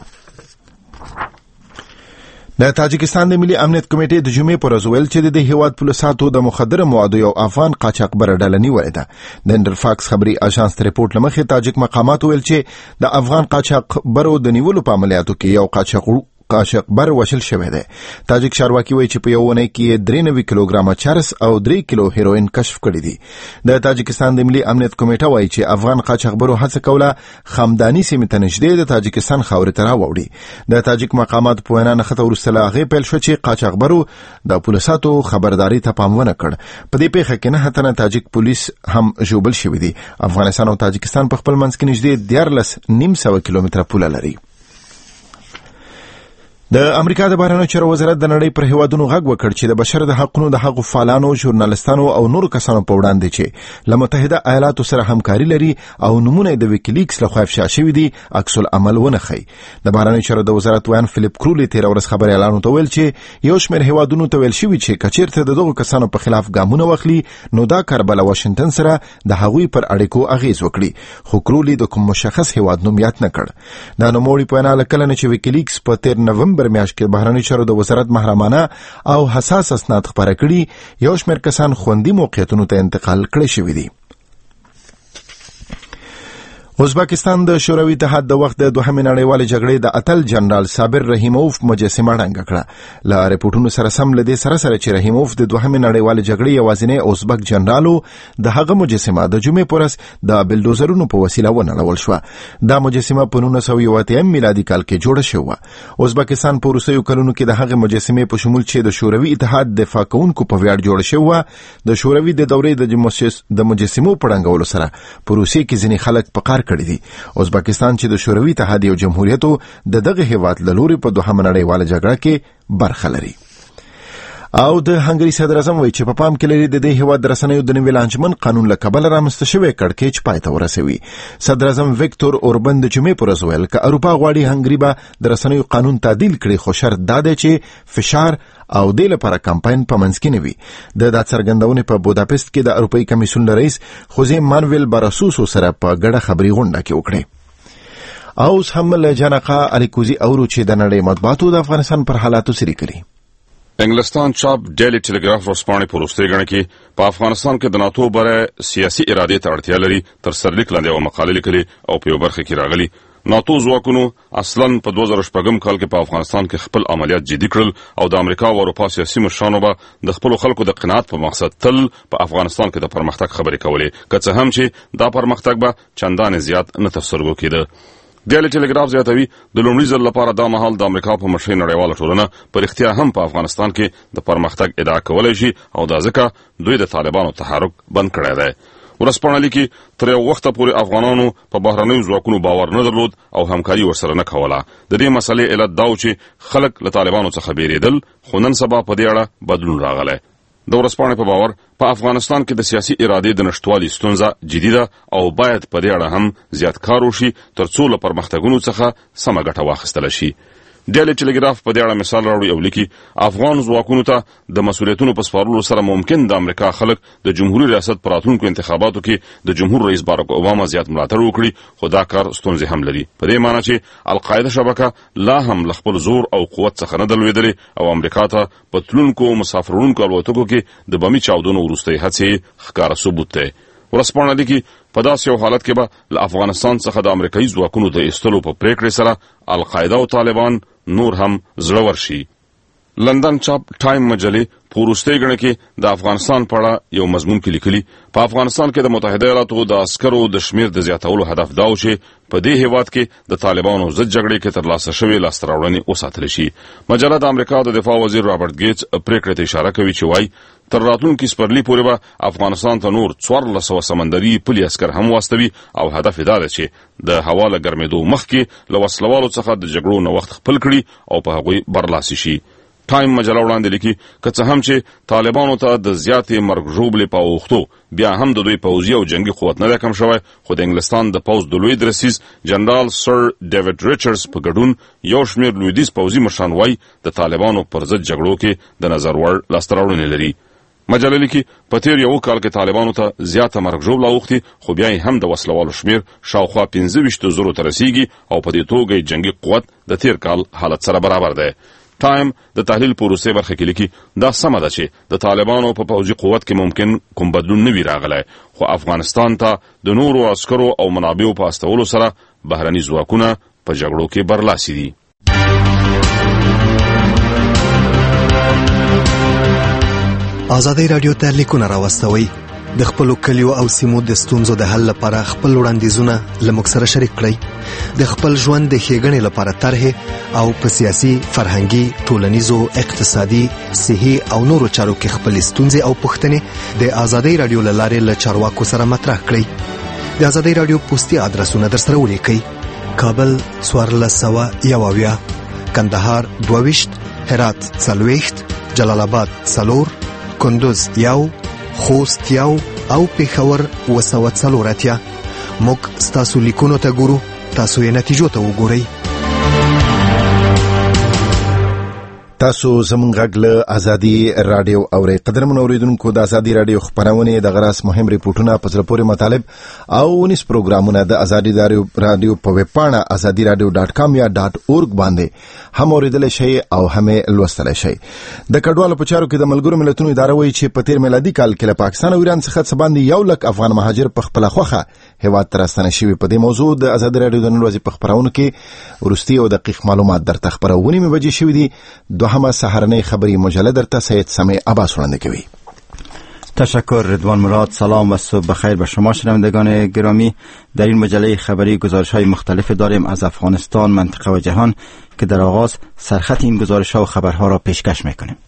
د تاجکستان د ملي امنیت کمیټې د جمعې پر ورځ ویل چې د هیواد پولیسو د مخدره موادو یو افغان قاچاقبر ډله نیولې ده. د انډرفاکس خبري اژانس ریپورت لمخې تاجک مقامات ویل چې د افغان قاچاقبرو د نیولو په عملیاتو کې یو قاچاقبر وشل شوی دی. تاجک چارواکي وایي چې په یو اونۍ کې 93 کیلوګرامه چرس او 3 کیلو هیروین کشف کړي دي. د تاجکستان د ملي امنیت کمیټه وایي چې افغان قاچاقبرو هڅه کوله خمداني سیمې ته نږدې د تاجکستان خاورې ته راوړي. د تاجک مقامات په وینا نښته وروسته له هغې پیل شو چې قاچاقبرو د پولیسو خبرداري ته پام ونه کړ. په دې پیښه کې 9 تنه تاجک پولیس هم ژوبل شوي دي. افغانستان او تاجکستان په خپل منځ کې نږدې 14,900 کیلومتره پوله لري. د امریکا د بهرنیو چارو وزارت د نړۍ پر هیوادونو غږ وکړ چې د بشر د حقوقو د حقوق فعالانو، ژورنالستانو او نورو کسانو په وړاندې چې له متحده ایالاتو سره همکاري لري او نمونه د ویکیلیکس لخوا افشا شوی دي عکس العمل ونه خي. د بهرنیو چارو د وزارت ویان فلیپ کرولی تیر ورځ خبريالانو ته ویل چې یو شمېر هیوادونو ته ویل شوی چې کچیرته دغه کسانو په خلاف ګامونه واخلي نو دا کار بل واشنگټن سره د هغوی پر اړیکو اغیز وکړي، خو کرولی د کوم مشخص هیواد نوم یاد نه کړ. دا نوموړي په اړه کله چې ویکیلیکس په 13 نومبر میاشت کې بهرنیو چارو د وزارت محرمانه او حساس اسناد خبره کړي، یو شمېر کسان خوندي موقعیتونو ته انتقال کړي شوي دي. ازبکستان د شوروي اتحاد د وخت د دوهمې نړیوالې جګړې د اتل جنرال صابر رحیموف مجسمه ړنګه کړه. له ریپورتونو سره سم له دې سره چې رحیموف د دوهمې نړیوالې جګړې یوازینی ازبک جنرالو، د هغه مجسمه د جمعې پر ورځ د بلډوزرونو په وسیله ونړول شوه. دا مجسمه په 1980 میلادي کال کې جوړه شوه. ازبکستان په وروستیو کلونو کې د هغه مجسمې په شمول چې د شوروي اتحاد دفاع کوونکو په ویاړ جوړه شوه د شوروي د دورې د مجسمو په ړنګولو سره په روسیې کې ځینې خلک په قار کړی دي. ازبکستان چې د شوروي اتحاد یو جمهوریت د دغه هیواد له لوري په دوهمه نړیواله جګړه کې برخه لري. او د هنګري صدر اعظم وایي چې په پام کې لري د دې هیواد د رسنیو د نوي لانجمن قانون له کبله رامنځته شوی کړکېچ پای ته ورسوي. صدر اعظم ویکتور اوربن د جمعې پر ورځ ویل چې اروپا غواړي هنګري به د رسنیو قانون تعدیل کړي، خو شرط دا دی چې فشار او د لپاره کمپاین په منځ کې نه وي. د څرګندونې په بوداپست کې د اروپאי کمیسیون رئیس خوزه مانویل باراسوسو سره په ګډه خبري غونډه کې وکړه. او هم له جنقا الیکوزي اورو چې د نړۍ مطبوعاتو د افغانستان پر حالاتو سری کړي. انګلستان چاپ ډیلی ټیلیګراف ورسپانې په وروستۍ ګڼه کې په افغانستان کې د ناتو بره سیاسي ارادې ته اړتیا لري تر سرلیک لاندې یوه مقاله لیکلې او په یو برخه کې راغلي ناتو ځواکونو اصلا په 2014 کال کې په افغانستان کې خپل عملیات جدي کړل او د امریکا او اروپا سیاسي مشرانو به د خپل خلکو د قناعت په مقصد تل په افغانستان کې د پرمختګ خبرې کولې، که څه هم چې دا پرمختګ به چندان زیات نه تفسرګو کېده. ډیلی ټیلیګراف زیاتوي د لومړي ځل لپاره دا مهال د امریکا په مشرۍ نړیواله ټولنه په رښتیا هم په افغانستان کې د پرمختګ ادعا کولی شي او دا ځکه دوی د طالبانو تحرک بند کړی دی. ورځپاڼه لیکي تر یو وخته پورې افغانانو په بهرنیو ځواکونو باور نه درلود او همکاري ورسره نه کوله. د دې مسلې علت دا و چې خلک له طالبانو څخه بیریدل، خو نن سبا په دې اړه بدلون راغلی. د ورځپاڼې په باور په افغانستان کې د سیاسي ارادې د نشټوالي ستونزه جدي ده او باید په دې اړه هم زیات کار وشي ترڅو له پرمختګونو څخه سمه ګټه واخیستل شي. ډیلی ټیلیګراف په دې اړه مثال راوړي او لیکي افغان ځواکونو ته د مسؤلیتونو په سپارلو سره ممکن د امریکا خلک د جمهوریت ریاست په راتلونکو انتخاباتو کې د جمهور رئیس باراک اوباما زیات ملاتړ وکړي، خو دا کار ستونزې هم لري، په دې معنی چې القاعده شبکه لا هم له خپل زور او قوت څخه نه درلودلې او امریکا ته په تلونکو مسافرونکو الوتکو کې د بمي چاودنو وروستۍ هڅې ښکاره ثبوت دی. ورځپاڼه لیکي په داسې یو حالت کې به له افغانستان څخه د امریکایي ځواکونو د ایستلو په پریکړې سره القاعده او طالبان نور هم زړور شي. لندن چاپ ټایم مجلې په وروستۍ ګڼه کې د افغانستان په اړه یو مضمون کې لیکلي په افغانستان کې د متحده ایالاتو د عسکرو د شمیر د زیاتولو هدف دا و چې په دې هیواد کې د طالبانو ضد جګړې کې ترلاسه شوې لاسته راوړنې وساتل شي. مجله د امریکا د دفاع وزیر رابرټ ګیټس پریکړې ته اشاره کوي چې وایي تر راتلونکي سپرلي پورې به افغانستان ته نور 1400 سمندري پلي عسکر هم واستوي او هدف دا دی چې د هوا له ګرمېدو مخکې له وسلوالو څخه د جګړو نوښت خپل کړي او په هغوی برلاسي شي. ټایم مجله وړاندې لیکي که څه هم چې طالبانو ته د زیاتې مرګ ژوبلې په اوښتو بیا هم د دوی پوځي او جنگي قوت نه دی کم شوی، خو د انګلستان د پوځ د لوی درسیز جنرال سر ډیوډ ریچرز په ګډون یو شمېر لویدیځ پوځي مشران وایي د طالبانو پر ضد جګړو کې د نظر وړ لاسته راوړنې لري. مجله لیکي په تیر یو کال کې طالبانو ته زیاته مرګ ژوبله اوښتې، خو بیا هم د وسلوالو شمیر شاوخوا 25,000 ته رسیږي او په دې توګه جنگي قوت د تیر کال حالت سره برابر دی. ټایم د تحلیل په وروستۍ برخه کې لیکي دا سمه ده چې د طالبانو په پوځي قوت کې ممکن کوم بدلون نه وي راغلی، خو افغانستان ته د نورو عسکرو او منابعو په استولو سره بهرني ځواکونه په جګړو کې برلاسي دي. ازادي رادیو ته لیکونه راوستوي. د خپل کلیو او سیمو د ستونزو د حل لپاره خپل وړاندیزونه لموږ سره شریک کړئ. د خپل ژوند د ښېګڼې لپاره طرحې او په سیاسي، فرهنګي، ټولنیزو، اقتصادي، صحي او نورو چارو کې خپل ستونزې او پوښتنې د ازادي رادیو له لارې له چارواکو سره مطرح کړئ. د ازادي رادیو پوسټي ادرسونه درسره ولیکئ: کابل 1401، کندهار 22 هرات 40 جلال آباد 4 کندوز 1 خوست 1 او پېښور 240 موږ ستاسو لیکونو ته ګورو تاسو یې نتیجو ته وګورئ تاسو زمونږ غږ له ازادي رادیو اورئ. قدرمن اوریدونکو د ازادي رادیو خبرونه د غراس مهم ریپورتونه په ځل پورې مطالب او نس پروګرامونه د ازادي رادیو په ویب پاڼه azadiradio.com یا .org باندې هم اوریدل شي او هم لوستل شي. د کډوالو په چارو کې د ملګرو ملتونو اداره وایي چې په تیر میلادي کال کې له پاکستان او ایران څخه څه باندې 1 لک افغان مهاجر په خپل خوخه هیواد ته راستنه شوي. په دې موضوع د ازادي رادیو د نن ورځې په خبرونه کې ورستي او دقیق معلومات درته خبرونه مې بجې شوې دي. دوهمه سحرنی خبری مجله درته سید سمی عباس وړاندې کوي. تشکر رضوان مراد. سلام و صبح بخیر به شما شنوندگان گرامی. در این مجله خبری گزارش‌های مختلف داریم از افغانستان، منطقه و جهان که در آغاز سرخط این گزارش‌ها و خبرها را پیشکش می‌کنیم.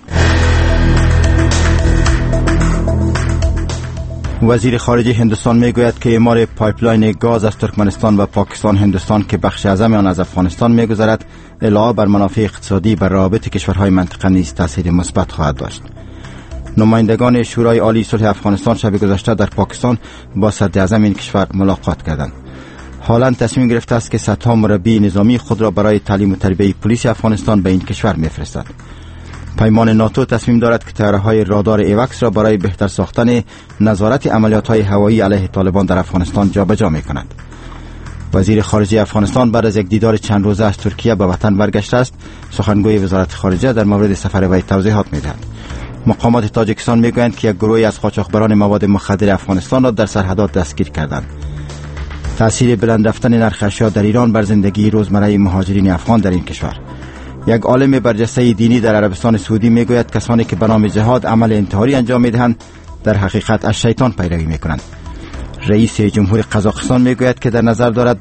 وزیر خارجه هندوستان میگوید که اعمار پایپلاین گاز از ترکمنستان و پاکستان هندوستان که بخش اعظم آن از افغانستان میگذرد علاوه بر منافع اقتصادی بر روابط کشورهای منطقه نیز تاثیر مثبت خواهد داشت. نمایندگان شورای عالی صلح افغانستان شب گذشته در پاکستان با صدر اعظم این کشور ملاقات کردند. حالا تصمیم گرفته است که صدها مربی نظامی خود را برای تعلیم و تربیت پلیس افغانستان به این کشور میفرستد. پیمان ناتو تصمیم دارد که طیاره‌های رادار ایوکس را برای بهتر ساختن نظارت عملیات‌های هوایی علیه طالبان در افغانستان جابجا می‌کند. وزیر خارجه افغانستان بعد از یک دیدار چند روزه از ترکیه به وطن برگشته است. سخنگوی وزارت خارجه در مورد سفر وی توضیحات می‌دهد. مقامات تاجیکستان می‌گویند که یک گروهی از قاچاقبران مواد مخدر افغانستان را در سرحدات دستگیر کردند. تأثیر بلند رفتن نرخ اشیا در ایران بر زندگی روزمره مهاجرین افغان در این کشور. یک عالم برجسته دینی در عربستان سعودی میگوید کسانی که به نام جهاد عمل انتحاری انجام میدهند در حقیقت از شیطان پیروی میکنند. رئیس جمهور قزاقستان میگوید که در نظر ندارد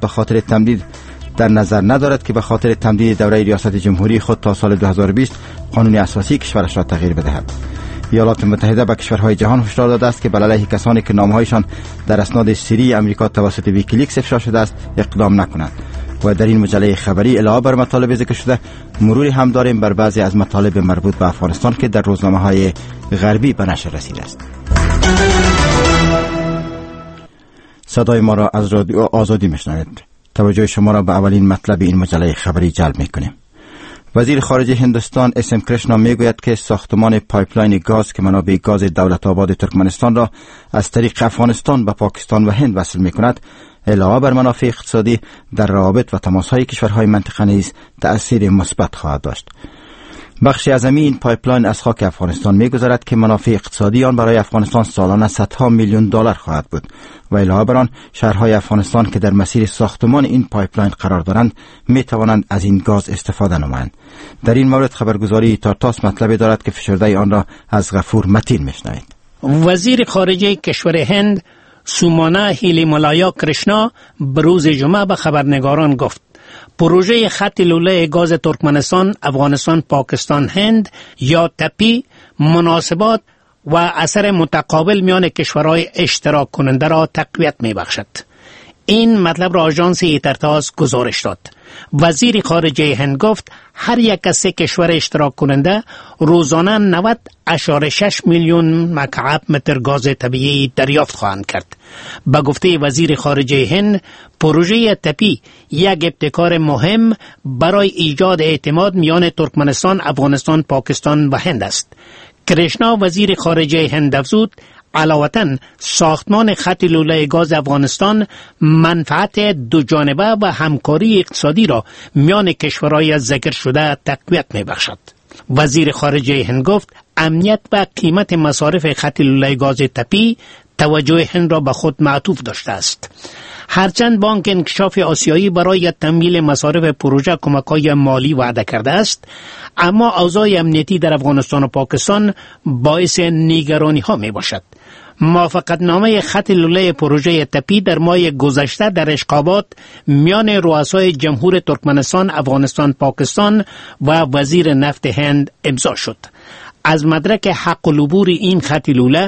که به خاطر تمدید دوره ریاست جمهوری خود تا سال 2020 قانون اساسی کشورش را تغییر بدهد. ایالات متحده به کشورهای جهان هشدار داده است که بر علیه کسانی که نامهایشان در اسناد سری امریکا توسط ویکیلیکس افشا شده است اقدام نکنند. و در این مجله خبری علاوه بر مطالب ذکر شده مروری هم داریم بر بعضی از مطالب مربوط به افغانستان که در روزنامه‌های غربی به نشر رسیده است. صدای ما را از رادیو آزادی میشنوید. توجه شما را به اولین مطلب این مجله خبری جلب میکنیم. وزیر خارجه هندوستان SM کرشنا میگوید که ساختمان پایپلاین گاز که منابع گاز دولت آباد ترکمنستان را از طریق افغانستان به پاکستان و هند وصل میکند علاوه بر منافع اقتصادی در روابط و تماس‌های کشورهای منطقه نیز تأثیر مثبت خواهد داشت. بخش اعظمی این پایپلاین از خاک افغانستان می‌گذرد که منافع اقتصادی آن برای افغانستان سالانه صدها میلیون دلار خواهد بود و علاوه بر آن شهرهای افغانستان که در مسیر ساختمان این پایپلاین قرار دارند می‌توانند از این گاز استفاده نمایند. در این مورد خبرگزاری تارتاس مطلبی دارد که فشرده آن را از غفور متین می‌شنوید. وزیر خارجه کشور هند سومانا هیلیمالایا کرشنا بروز جمعه به خبرنگاران گفت پروژه خط لوله گاز ترکمنستان، افغانستان، پاکستان، هند یا تپی مناسبات و اثر متقابل میان کشورهای اشتراک کننده را تقویت می بخشد. این مطلب را آژانس ایترتاس گزارش داد. وزیر خارجه هند گفت هر یک از سه کشور اشتراک کننده روزانه 90.6 میلیون مکعب متر گاز طبیعی دریافت خواهند کرد. به گفته وزیر خارجه هند پروژه تپی یک ابتکار مهم برای ایجاد اعتماد میان ترکمنستان، افغانستان، پاکستان و هند است. کرشنا وزیر خارجه هند افزود علاوةً ساختمان خط لوله گاز افغانستان منفعت دو جانبه و همکاری اقتصادی را میان کشورهای ذکر شده تقویت می بخشد. وزیر خارجه هند گفت امنیت و قیمت مصارف خط لوله گاز تپی توجه هند را به خود معطوف داشته است. هرچند بانک انکشاف آسیایی برای تمویل مصارف پروژه کمک‌های مالی وعده کرده است، اما اوضاع امنیتی در افغانستان و پاکستان باعث نگرانی‌ها میباشد. موافقتنامه خط لوله پروژه تپی در ماه گذشته در اشقابات میان رؤسای جمهور ترکمنستان، افغانستان، پاکستان و وزیر نفت هند امضا شد. از مدرک حق العبور این خط لوله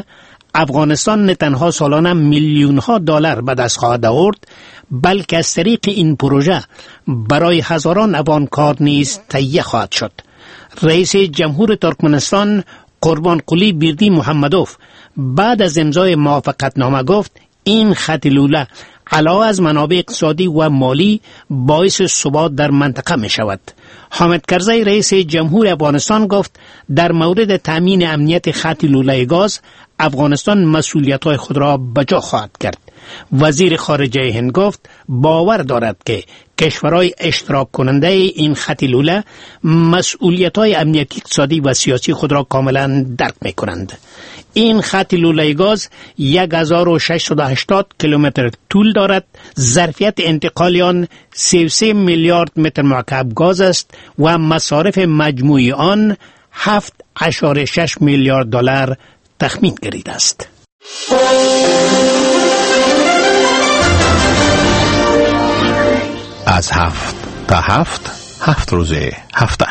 افغانستان نه تنها سالانه میلیون ها دلار به دست خواهد آورد، بلکه از طریق این پروژه برای هزاران افغان کار نیز تهیه خواهد شد. رئیس جمهور ترکمنستان قربانقلی بیردی محمدوف بعد از امضای موافقتنامه گفت این خط لوله علاوه از منابع اقتصادی و مالی باعث ثبات در منطقه می شود. حامد کرزی رئیس جمهور افغانستان گفت در مورد تامین امنیت خط لوله گاز افغانستان مسئولیت‌های خود را بجا خواهد کرد. وزیر خارجه هند گفت باور دارد که کشورهای اشتراک کننده این خط لوله مسئولیت‌های امنیتی، اقتصادی و سیاسی خود را کاملا درک می‌کنند. این خط لوله گاز 1680 کیلومتر طول دارد. ظرفیت انتقال آن 33 میلیارد متر مکعب گاز است و مصارف مجموعی آن 7.6 میلیارد دلار تخمین گردیده است. از 7 تا 7 روز هفته.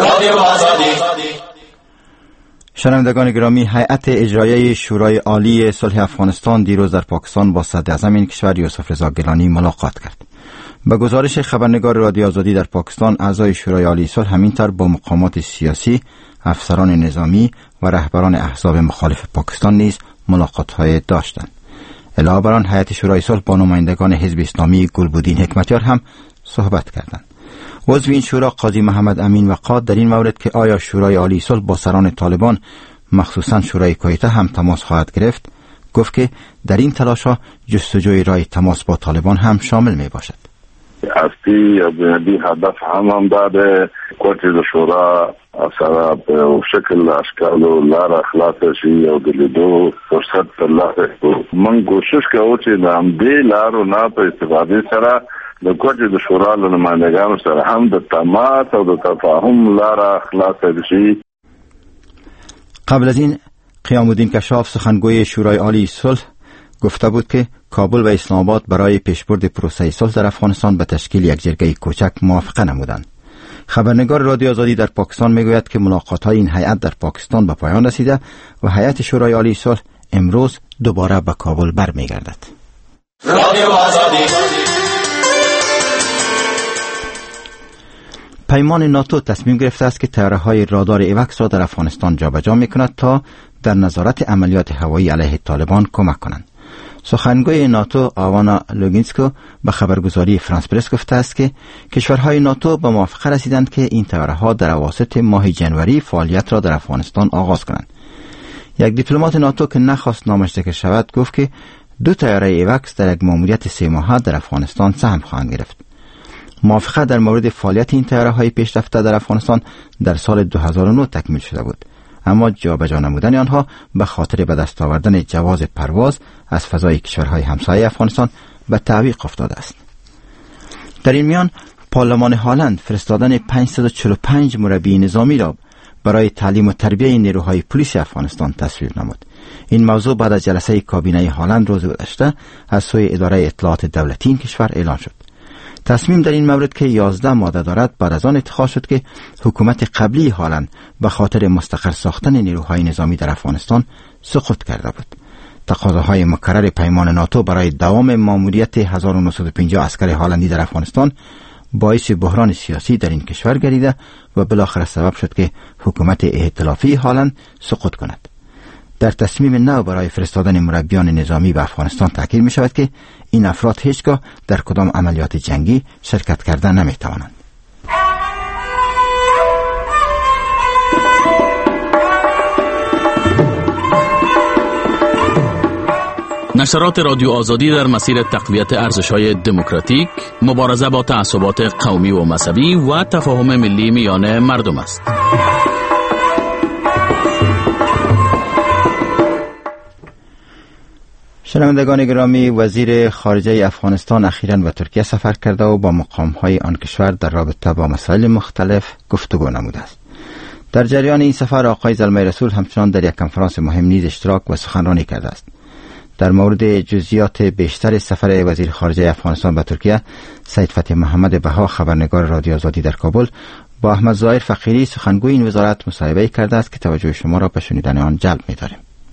شنوندگان گرامی، هیئت اجرایی شورای عالی صلح افغانستان دیروز در پاکستان با صدر اعظم این کشور یوسف رضا گیلانی ملاقات کرد. به گزارش خبرنگار رادیو آزادی در پاکستان، اعضای شورای عالی صلح همینطور با مقامات سیاسی، افسران نظامی و رهبران احزاب مخالف پاکستان نیز ملاقات‌های داشتند. علاوه بر آن، هیئت شورای صلح با نمایندگان حزب اسلامی گلبودین حکمتیار هم صحبت کردند. عضو این شورا قاضی محمد امین وقاد در این مورد که آیا شورای عالی صلح با سران طالبان مخصوصا شورای کویته هم تماس خواهد گرفت، گفت که در این تلاش‌ها جستجوی راه تماس با طالبان هم شامل می باشد. اصلی یا بنیادی هدف هم داره کوچه د شورا سره په شکل اشکال او لار اخلاص شي او د لیدو فرصت ترلاسه کړو. موږ کوشش کوو چې د همدې لارو نه په استفاده سره د کوچه د شورا له نمایندګانو سره هم د تماس او د تفاهم لار اخلاص شي. قبل از این قیام الدین کشاف سخنگوی شورای عالی صلح گفته بود که کابل و اسلام آباد برای پیشبرد پروسه صلح در افغانستان به تشکیل یک جرگه کوچک موافقه نمودند. خبرنگار رادیو آزادی در پاکستان میگوید که ملاقات‌های این هیئت در پاکستان به پایان رسیده و هیئت شورای عالی صلح امروز دوباره به کابل برمیگردد. رادیو آزادی. پیمان ناتو تصمیم گرفته است که طیاره‌های رادار ایوکس را در افغانستان جابجا می‌کند تا در نظارت عملیات هوایی علیه طالبان کمک کنند. سخنگوی ناتو آوانا لوگینسکو به خبرگزاری فرانس پرس گفته است که کشورهای ناتو به موافقه رسیدند که این طیاره‌ها در اواسط ماه جنوری فعالیت را در افغانستان آغاز کنند. یک دیپلمات ناتو که نخواست نامش ذکر شود گفت که 2 طیاره ایوکس در یک ماموریت 3 ماهه در افغانستان سهم خواهند گرفت. موافقه در مورد فعالیت این طیاره‌های پیشرفته در افغانستان در سال 2009 تکمیل شده بود، اما جابجا نمودن آنها به خاطر به دست آوردن جواز پرواز از فضای کشورهای همسایه افغانستان به تعویق افتاده است. در این میان پارلمان هلند فرستادن 545 مربی نظامی را برای تعلیم و تربیت نیروهای پلیس افغانستان تصویب نمود. این موضوع بعد از جلسه کابینه هلند روز گذشته از سوی اداره اطلاعات دولتی این کشور اعلان شد. تصمیم در این مورد که 11 ماده دارد بعد از آن اتخاذ شد که حکومت قبلی هلند به خاطر مستقر ساختن نیروهای نظامی در افغانستان سقوط کرده بود. تقاضاهای مکرر پیمان ناتو برای دوام ماموریت 1950 عسکر هلندی در افغانستان باعث بحران سیاسی در این کشور گردیده و بالاخره سبب شد که حکومت ائتلافی هلند سقوط کند. در تصمیم نو برای فرستادن مربیان نظامی به افغانستان تاکید می شود که این افراد هیچگاه در کدام عملیات جنگی شرکت کردن نمی توانند. نشرات رادیو آزادی در مسیر تقویت ارزش‌های دموکراتیک، مبارزه با تعصبات قومی و مذهبی و تفاهم ملی میان مردم است. شنوندگان گرامی، وزیر خارجه افغانستان اخیراً به ترکیه سفر کرده و با مقام‌های آن کشور در رابطه با مسائل مختلف گفتگو نموده است. در جریان این سفر آقای زلمه رسول همچنان در یک کنفرانس مهم نیز اشتراک و سخنرانی کرده است. در مورد جزئیات بیشتر سفر وزیر خارجه افغانستان به ترکیه، سید فتح محمد بها خبرنگار رادیو آزادی در کابل با احمد ظاهر فقیری سخنگوی این وزارت مصاحبه کرده است که توجه شما را به شنیدن آن جلب می‌داریم.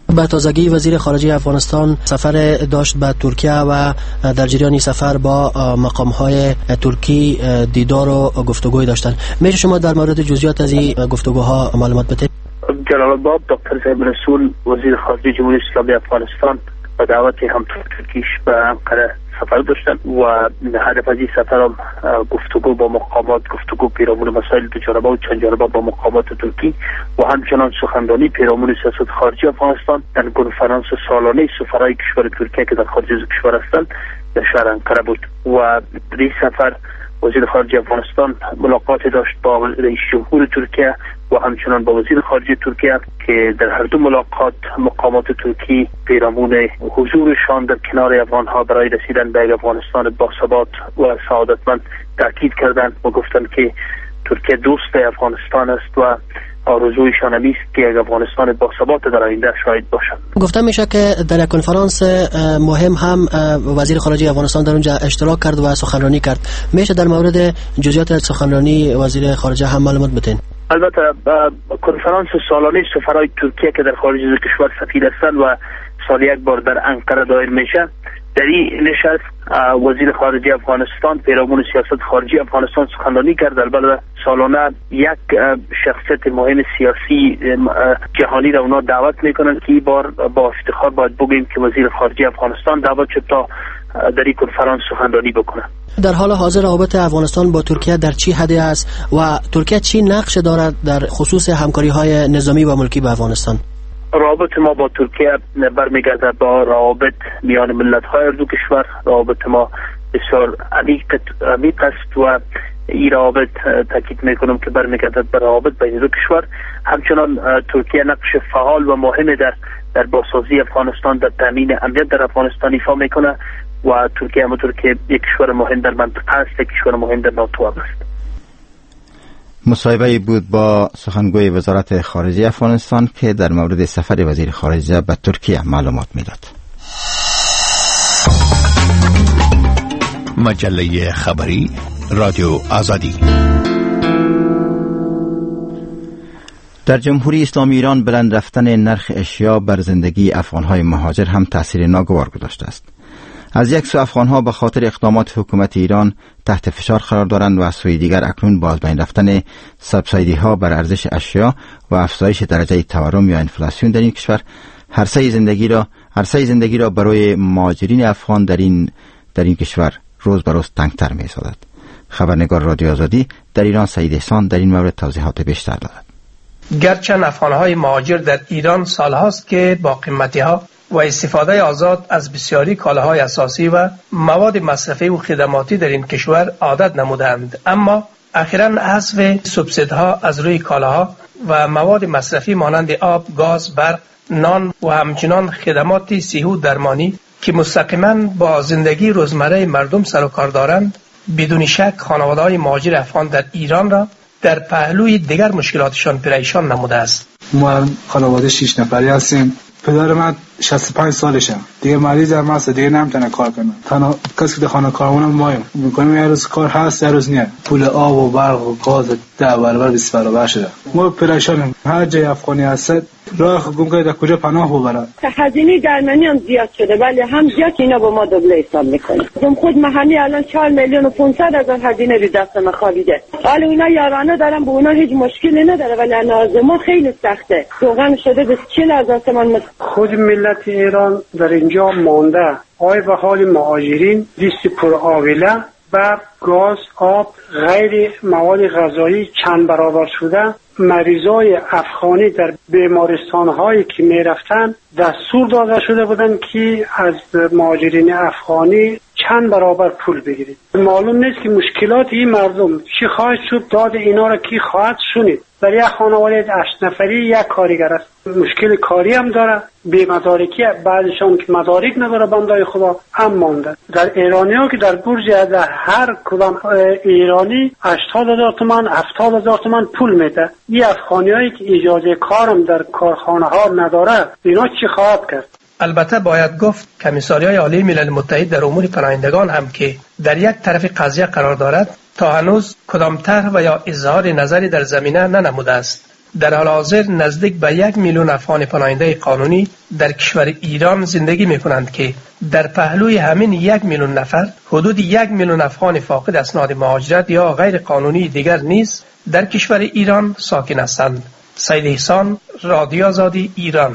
به تازگی وزیر خارجه افغانستان سفر داشت به ترکیه و در جریان سفر با مقام‌های ترکی دیدار و گفتگوی داشتند. میشه شما در مورد جزئیات از این گفتگوها معلومات بدید؟ جلال الباب دکتر صاحب رسول وزیر خارجه جمهوری اسلامی افغانستان و دعوت هم ترکیش به انقره سفر داشتند و هدف از این سفر هم گفتگو با مقامات، گفتگو پیرامون مسائل دوجانبه و چندجانبه با مقامات ترکی و همچنان سخنرانی پیرامون سیاست خارجی افغانستان در کنفرانس سالانه سفرای کشور ترکیه که در خارج از کشور هستند در شهر انقره بود و در این سفر وزیر خارجه افغانستان ملاقات داشت با رئیس جمهور ترکیه و همچنان با وزیر خارجه ترکیه که در هر دو ملاقات مقامات ترکی پیرامون حضورشان در کنار افغانها برای رسیدن به افغانستان باثبات و سعادتمند تاکید کردند و گفتند که ترکیه دوست افغانستان است و آرزویشان است که افغانستان باثبات در آینده شاهد باشد. گفته میشه که در یک کنفرانس مهم هم وزیر خارجه افغانستان در اونجا اشتراک کرد و سخنرانی کرد. میشه در مورد جزئیات سخنرانی وزیر خارجه هم معلومات بدین؟ البته کنفرانس سالانه سفرای ترکیه که در خارج از کشور سفیر هستند و سال یک بار در انقره دایر میشه، در این نشست وزیر خارجه افغانستان پیرامون سیاست خارجی افغانستان سخنرانی کرد. البته سالانه یک شخصیت مهم سیاسی جهانی را اونا دعوت میکنن که این بار با افتخار باید بگیم که وزیر خارجه افغانستان دعوت شد تا در این کنفرانس سخنرانی بکنه. در حال حاضر روابط افغانستان با ترکیه در چی حدی است و ترکیه چی نقش دارد در خصوص همکاری‌های نظامی و ملکی با افغانستان؟ روابط ما با ترکیه برمیگرده با روابط میان ملت‌های دو کشور. روابط ما بسیار عمیق است و این روابط تاکید میکنم که برمیگرده به روابط بین دو کشور. همچنان ترکیه نقش فعال و مهم در بازسازی افغانستان، در تامین امنیت در افغانستان ایفا میکنه و ترکیه همونطور که یک کشور مهم در منطقه است، یک کشور مهم در ناتو است. مصاحبه بود با سخنگوی وزارت خارجه افغانستان که در مورد سفر وزیر خارجه به ترکیه معلومات میداد. مجله خبری رادیو آزادی. در جمهوری اسلامی ایران بلند رفتن نرخ اشیا بر زندگی افغانهای مهاجر هم تأثیر ناگوار گذاشته است. از یک سو افغانها به خاطر اقدامات حکومت ایران تحت فشار قرار دارند و از سوی دیگر اکنون با از بین رفتن سبسایدی ها بر ارزش اشیا و افزایش درجه تورم یا انفلاسیون در این کشور عرصه زندگی را برای مهاجرین افغان در این کشور روز به روز تنگتر می سازد. خبرنگار رادیو آزادی در ایران سعید احسان در این مورد توضیحات بیشتر دارد. گرچه افغانهای مهاجر در ایران سالهاست که با قیمتی‌ها و استفاده آزاد از بسیاری کالاهای اساسی و مواد مصرفی و خدماتی در این کشور عادت نمودند، اما اخیراً حذف سوبسیدها از روی کالاها و مواد مصرفی مانند آب، گاز، برق، نان و همچنین خدمات صحی و درمانی که مستقیما با زندگی روزمره مردم سر و کار دارند، بدون شک خانواده‌های مهاجر افغان در ایران را در پهلوی دیگر مشکلاتشان پریشان نموده است. ما خانواده 6 نفری هستیم. پدر من 65 سالشه، دیگه مریض هم هست، دیگه نمیتونه کار کنه. تنها کسی که در خانه کارمون مایم میکنیم. یه روز کار هست، یه روز نه. پول آب و برق و گاز 10 برابر 20 برابر شده. ما پریشانیم. هر جای افغانی هست راه گم کرده کجا پناه ببره. هزینه درمانی هم زیاد شده، ولی هم زیاد اینا با ما دوبله حساب میکنه. خود محلی الان 4,500,000 هزینه رو دست ما خالیده. حالا اینا یارانه دارن، به اونا هیچ مشکلی نداره، ولی ناز ما خیلی سخته. روغن شده به 40,000 تومان. خود ملت ایران در اینجا مانده. آی به حال مهاجرین لیست پر آویله و گاز، آب، غیر مواد غذایی چند برابر شده. مریضای افغانی در بیمارستان‌هایی که می‌رفتن دستور داده شده بودند که از مهاجرین افغانی چند برابر پول بگیرید. معلوم نیست که مشکلات این مردم چی خواهد شد، داد اینا را کی خواهد شنید. در یک خانواده 8 نفری یک کارگر است، مشکل کاری هم داره، بی مدارکی، بعضشان که مدارک نداره بندای خدا هم مانده. در ایرانی‌ها که در برج در هر کدام ایرانی 80,000 تومان 70,000 تومان پول میده. این افغانیایی که اجازه کارم در کارخانه‌ها نداره، اینا چی خواهد کرد؟ البته باید گفت کمیساریای عالی ملل متحد در امور پناهندگان هم که در یک طرف قضیه قرار دارد، تا هنوز کدام طرح و یا اظهار نظری در زمینه ننموده است. در حال حاضر نزدیک به 1 میلیون افغان پناهنده قانونی در کشور ایران زندگی می‌کنند که در پهلوی همین 1 میلیون نفر حدود 1 میلیون افغان فاقد اسناد مهاجرت یا غیر قانونی دیگر نیز در کشور ایران ساکن هستند. سید احسان، رادیو آزادی، ایران.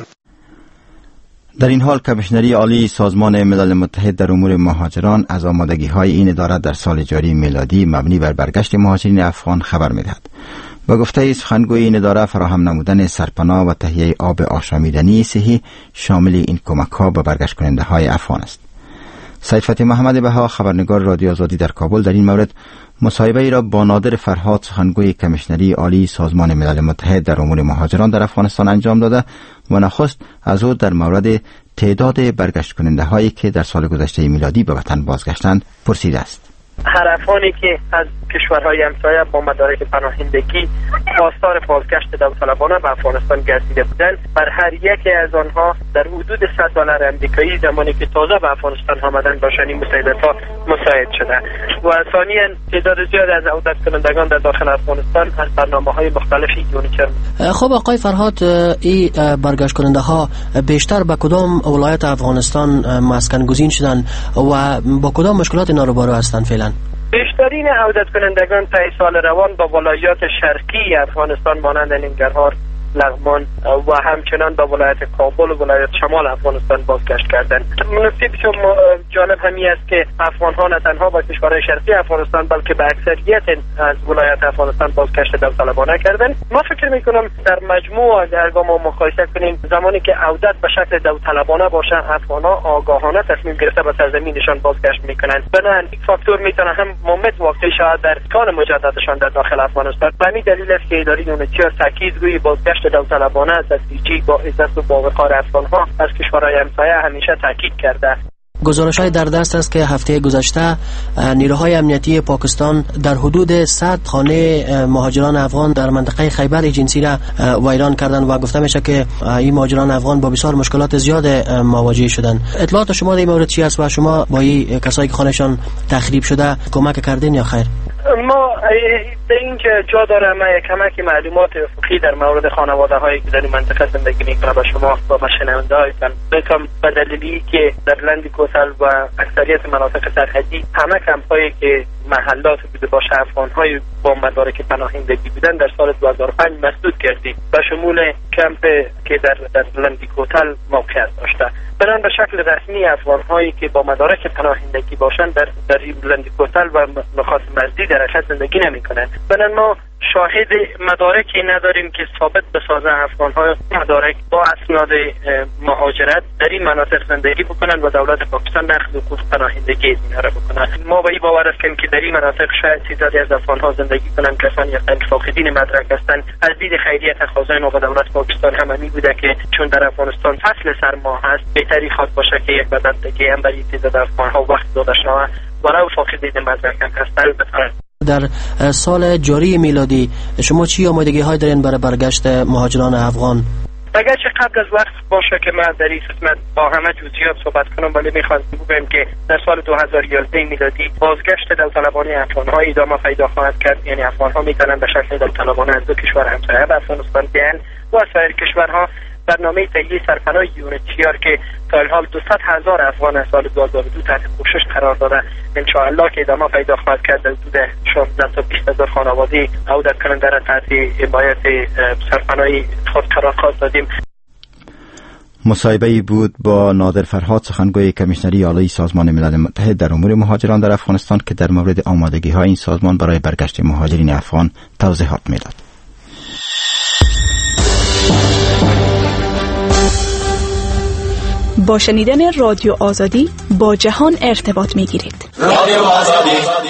در این حال کمیشنری عالی سازمان ملل متحد در امور مهاجران از آمادگی‌های این اداره در سال جاری میلادی مبنی بر برگشت مهاجرین افغان خبر می‌دهد. با گفته سخنگوی این اداره فراهم نمودن سرپناه و تهیه آب آشامیدنی صحی شامل این کمک‌ها به برگشت کننده‌های افغان است. سید فتحی محمد بها، خبرنگار رادیو آزادی در کابل، در این مورد مصاحبه ای را با نادر فرهاد، سخنگوی کمیشنری عالی سازمان ملل متحد در امور مهاجران در افغانستان انجام داده و نخست از او در مورد تعداد برگشت کننده هایی که در سال گذشته میلادی به وطن بازگشتند پرسیده است. هر افغانی که از کشورهای همسایه با مدارک پناهندگی خواستار بازگشت داوطلبانه به افغانستان گردیده بودند، بر هر یکی از آنها در حدود $100 آمریکایی زمانی که تازه به افغانستان آمدن باشند این مساعدت‌ها مساعد شده و ثانیاً تعداد زیاد از عودت کنندگان در داخل افغانستان از برنامه‌های مختلفی یونیچر. خب آقای فرهاد، این برگشت کننده ها بیشتر به کدام ولایت افغانستان مسکن گزین شدن و با کدام مشکلات اینا روبرو هستند فعلا؟ بیشترین عودت کنندگان طی سال روان با ولایات شرقی افغانستان مانند ننگرهار، لغمان و همچنان با ولایت کابل و ولایت شمال افغانستان بازگشت کردند. نکته بسیار جالب همی است که افغان‌ها نه تنها با کشورهای شرقی افغانستان بلکه به اکثریت از ولایت افغانستان بازگشت داوطلبانه کردند. ما فکر می‌کنم در مجموع اگر ما مقایسه کنیم زمانی که عودت به شکل داوطلبانه باشه افغان‌ها آگاهانه تصمیم گرفته به سرزمینشان بازگشت می‌کنند. بنابراین یک فاکتور می‌تونه هم مومت واقعی شود در امکان مجددشان در داخل افغانستان. به همین دلیل است که اداره یونیچر تاکید روی بازگشت داوطلبانه از دستگیری با عزت و با وقار افغان‌ها از کشورهای همسایه همیشه تاکید کرده. گزارش‌های در دست است که هفته گذشته نیروهای امنیتی پاکستان در حدود 100 خانه مهاجران افغان در منطقه خیبر جنسی را ویران کردند و گفته میشه که این مهاجران افغان با بسیار مشکلات زیاد مواجه شدند. اطلاعات شما در این مورد چی است و شما با این کسایی که خانهشان تخریب شده کمک کردین یا خیر؟ ما به این که جا داره ما کمک معلومات افقی در مورد خانواده هایی که در این منطقه زندگی میکنه به شما و به شنونده هایتان بگم، به دلیلی که در لند کوتل و اکثریت مناطق سرحدی همه کمپ هایی که محلات بوده باشه افغان های با مدارک پناهندگی بودن در سال 2005 مسدود کردیم به شمول کمپ که در لند کوتل موقعیت داشته. برن به شکل رسمی افغان هایی که با مدارک پناهندگی باشند در لند کوتل و نخاس مزدی در اصل زندگی نمی کنند. برن ما شاهد مدارکی نداریم که ثابت بسازه افغان های مدارک با اسناد مهاجرت در این مناطق زندگی بکنند و دولت پاکستان نقض حقوق پناهندگی اینها را بکنند. ما به این باور هستیم که در این مناطق شاید تعدادی از افغان ها زندگی کنند کسانی هستند که فاقدین مدرک هستند. از دید خیریه تقاضای نو دولت پاکستان همین بوده که چون در افغانستان فصل سرما هست بهتری خواد باشه که یک بدنگی هم برای تعداد افغان ها وقت داده شود برای فاقدین مدرک هم هستند. در سال جاری میلادی شما چی آمادگی های دارین برای برگشت مهاجران افغان؟ اگرچه قبل از وقت باشه که من در این خدمت با همه جزئیات صحبت کنم، ولی می‌خواستم بگم که در سال 2011 میلادی بازگشت داوطلبانه افغان‌ها ادامه پیدا خواهد کرد. یعنی افغان‌ها می‌تونن به شکل داوطلبانه از دو کشور همسایه به افغانستان بیان و از سایر کشورها. برنامه تهیه سرپناه یونیچر که تا الحال 200,000 افغان از سال 2002 تحت پوشش قرار داده انشاءالله که ادامه پیدا خواهد کرد. در حدود 16 تا 20,000 خانواده عودت کننده را تحت حمایت سرپناهی خود قرار خواهد دادیم. مصاحبه‌ای بود با نادر فرهاد، سخنگوی کمیشنری عالی سازمان ملل متحد در امور مهاجران در افغانستان که در مورد آمادگی‌های این سازمان برای برگشت مهاجرین افغان توضیحات می‌داد. با شنیدن رادیو آزادی با جهان ارتباط می‌گیرید. رادیو آزادی.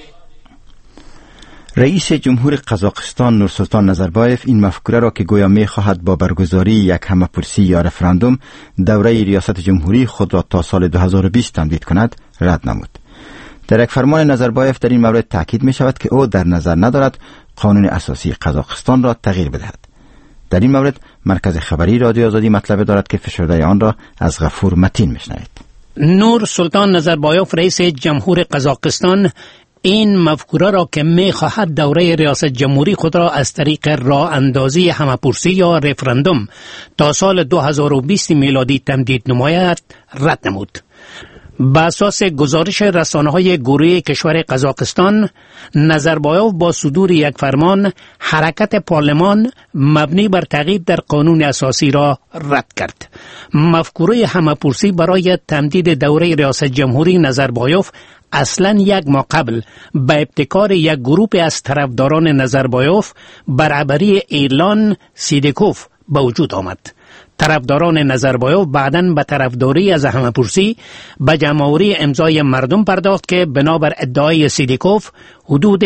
رئیس جمهور قزاقستان نورسلطان نظربایف این مفکوره را که گویا می‌خواهد با برگزاری یک همه‌پرسی یا رفراندوم دوره ریاست جمهوری خود را تا سال 2020 تمدید کند رد نمود. در یک فرمان نظربایف در این مورد تاکید می‌شود که او در نظر ندارد قانون اساسی قزاقستان را تغییر بدهد. در این مورد مرکز خبری رادیو آزادی مطلب دارد که فشرده آن را از غفور متین میشنوید. نور سلطان نظربایف رئیس جمهور قزاقستان این مفکوره را که می خواهد دوره ریاست جمهوری خود را از طریق راه اندازی همه‌پرسی یا رفراندوم تا سال 2020 میلادی تمدید نماید رد نمود. بر اساس گزارش رسانه‌های گروهی کشور قزاقستان، نظربایوف با صدور یک فرمان حرکت پارلمان مبنی بر تغییر در قانون اساسی را رد کرد. مفکوره همه‌پرسی برای تمدید دوره ریاست جمهوری نظربایوف اصلا یک ماه قبل به ابتکار یک گروه از طرفداران نظربایوف برابری ایلان سیدیکوف به وجود آمد. طرفداران نظربایوف بعداً به طرفداری از همه‌پرسی به جمع‌آوری امضای مردم پرداخت که بنابر ادعای سیدیکوف حدود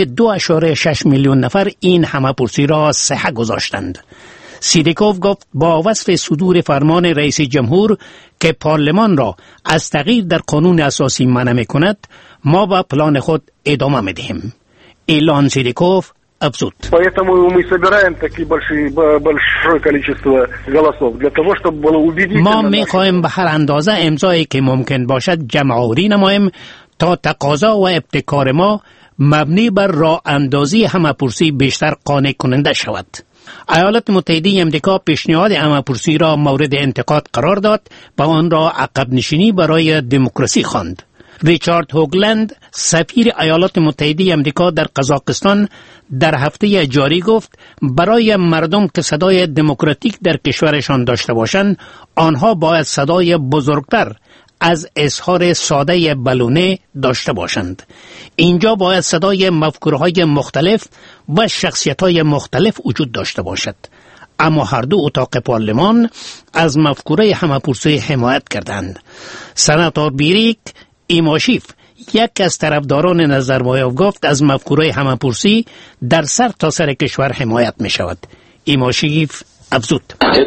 2.6 میلیون نفر این همه‌پرسی را صحه گذاشتند. سیدیکوف گفت با وصف صدور فرمان رئیس جمهور که پارلمان را از تغییر در قانون اساسی منع می‌کند، ما با پلان خود ادامه می‌دهیم. ایلان سیدیکوف افزود. Поэтому мы собираем такие большое количество голосов для того, чтобы было убедительно. ما می‌خواهیم به هر اندازه امضایی که ممکن باشد جمع‌آوری نماییم تا تقاضا و ابتکار ما مبنی بر راه اندازی همه‌پرسی بیشتر قانع کننده شود. ایالات متحده آمریکا پیشنهاد همه‌پرسی را مورد انتقاد قرار داد و آن را عقب نشینی برای دموکراسی خواند. ریچارد هوگلند سفیر ایالات متحده آمریکا در قزاقستان در هفته جاری گفت برای مردم که صدای دموکراتیک در کشورشان داشته باشند، آنها باید صدای بزرگتر از اظهار ساده بلونه داشته باشند. اینجا باید صدای مفکورهای مختلف و شخصیت‌های مختلف وجود داشته باشد. اما هر دو اتاق پارلمان از مفکوره همه‌پرسی حمایت کردند. سناتور بیریک ایماشیف یک از طرفداران نظربایوف گفت از مفکوره همه‌پرسی در سر تا سر کشور حمایت می شود. ایماشیف افزود.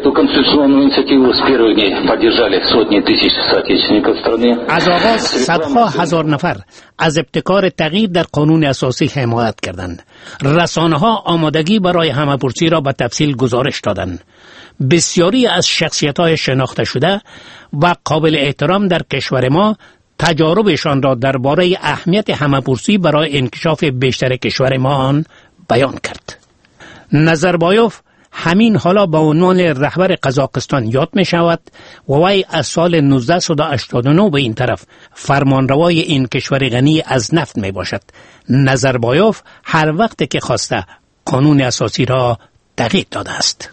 از آغاز صدها هزار نفر از ابتکار تغییر در قانون اساسی حمایت کردند. رسانه‌ها آمادگی برای همه‌پرسی را به تفصیل گزارش دادند. بسیاری از شخصیت‌های شناخته شده و قابل احترام در کشور ما تجاربشان را درباره اهمیت همه‌پرسی برای انکشاف بیشتر کشور ما بیان کرد. نظربایوف همین حالا به عنوان رهبر قزاقستان یاد می شود و وی از سال 1989 به این طرف فرمانروای این کشور غنی از نفت می باشد. نظربایوف هر وقت که خواسته قانون اساسی را تغییر داده است.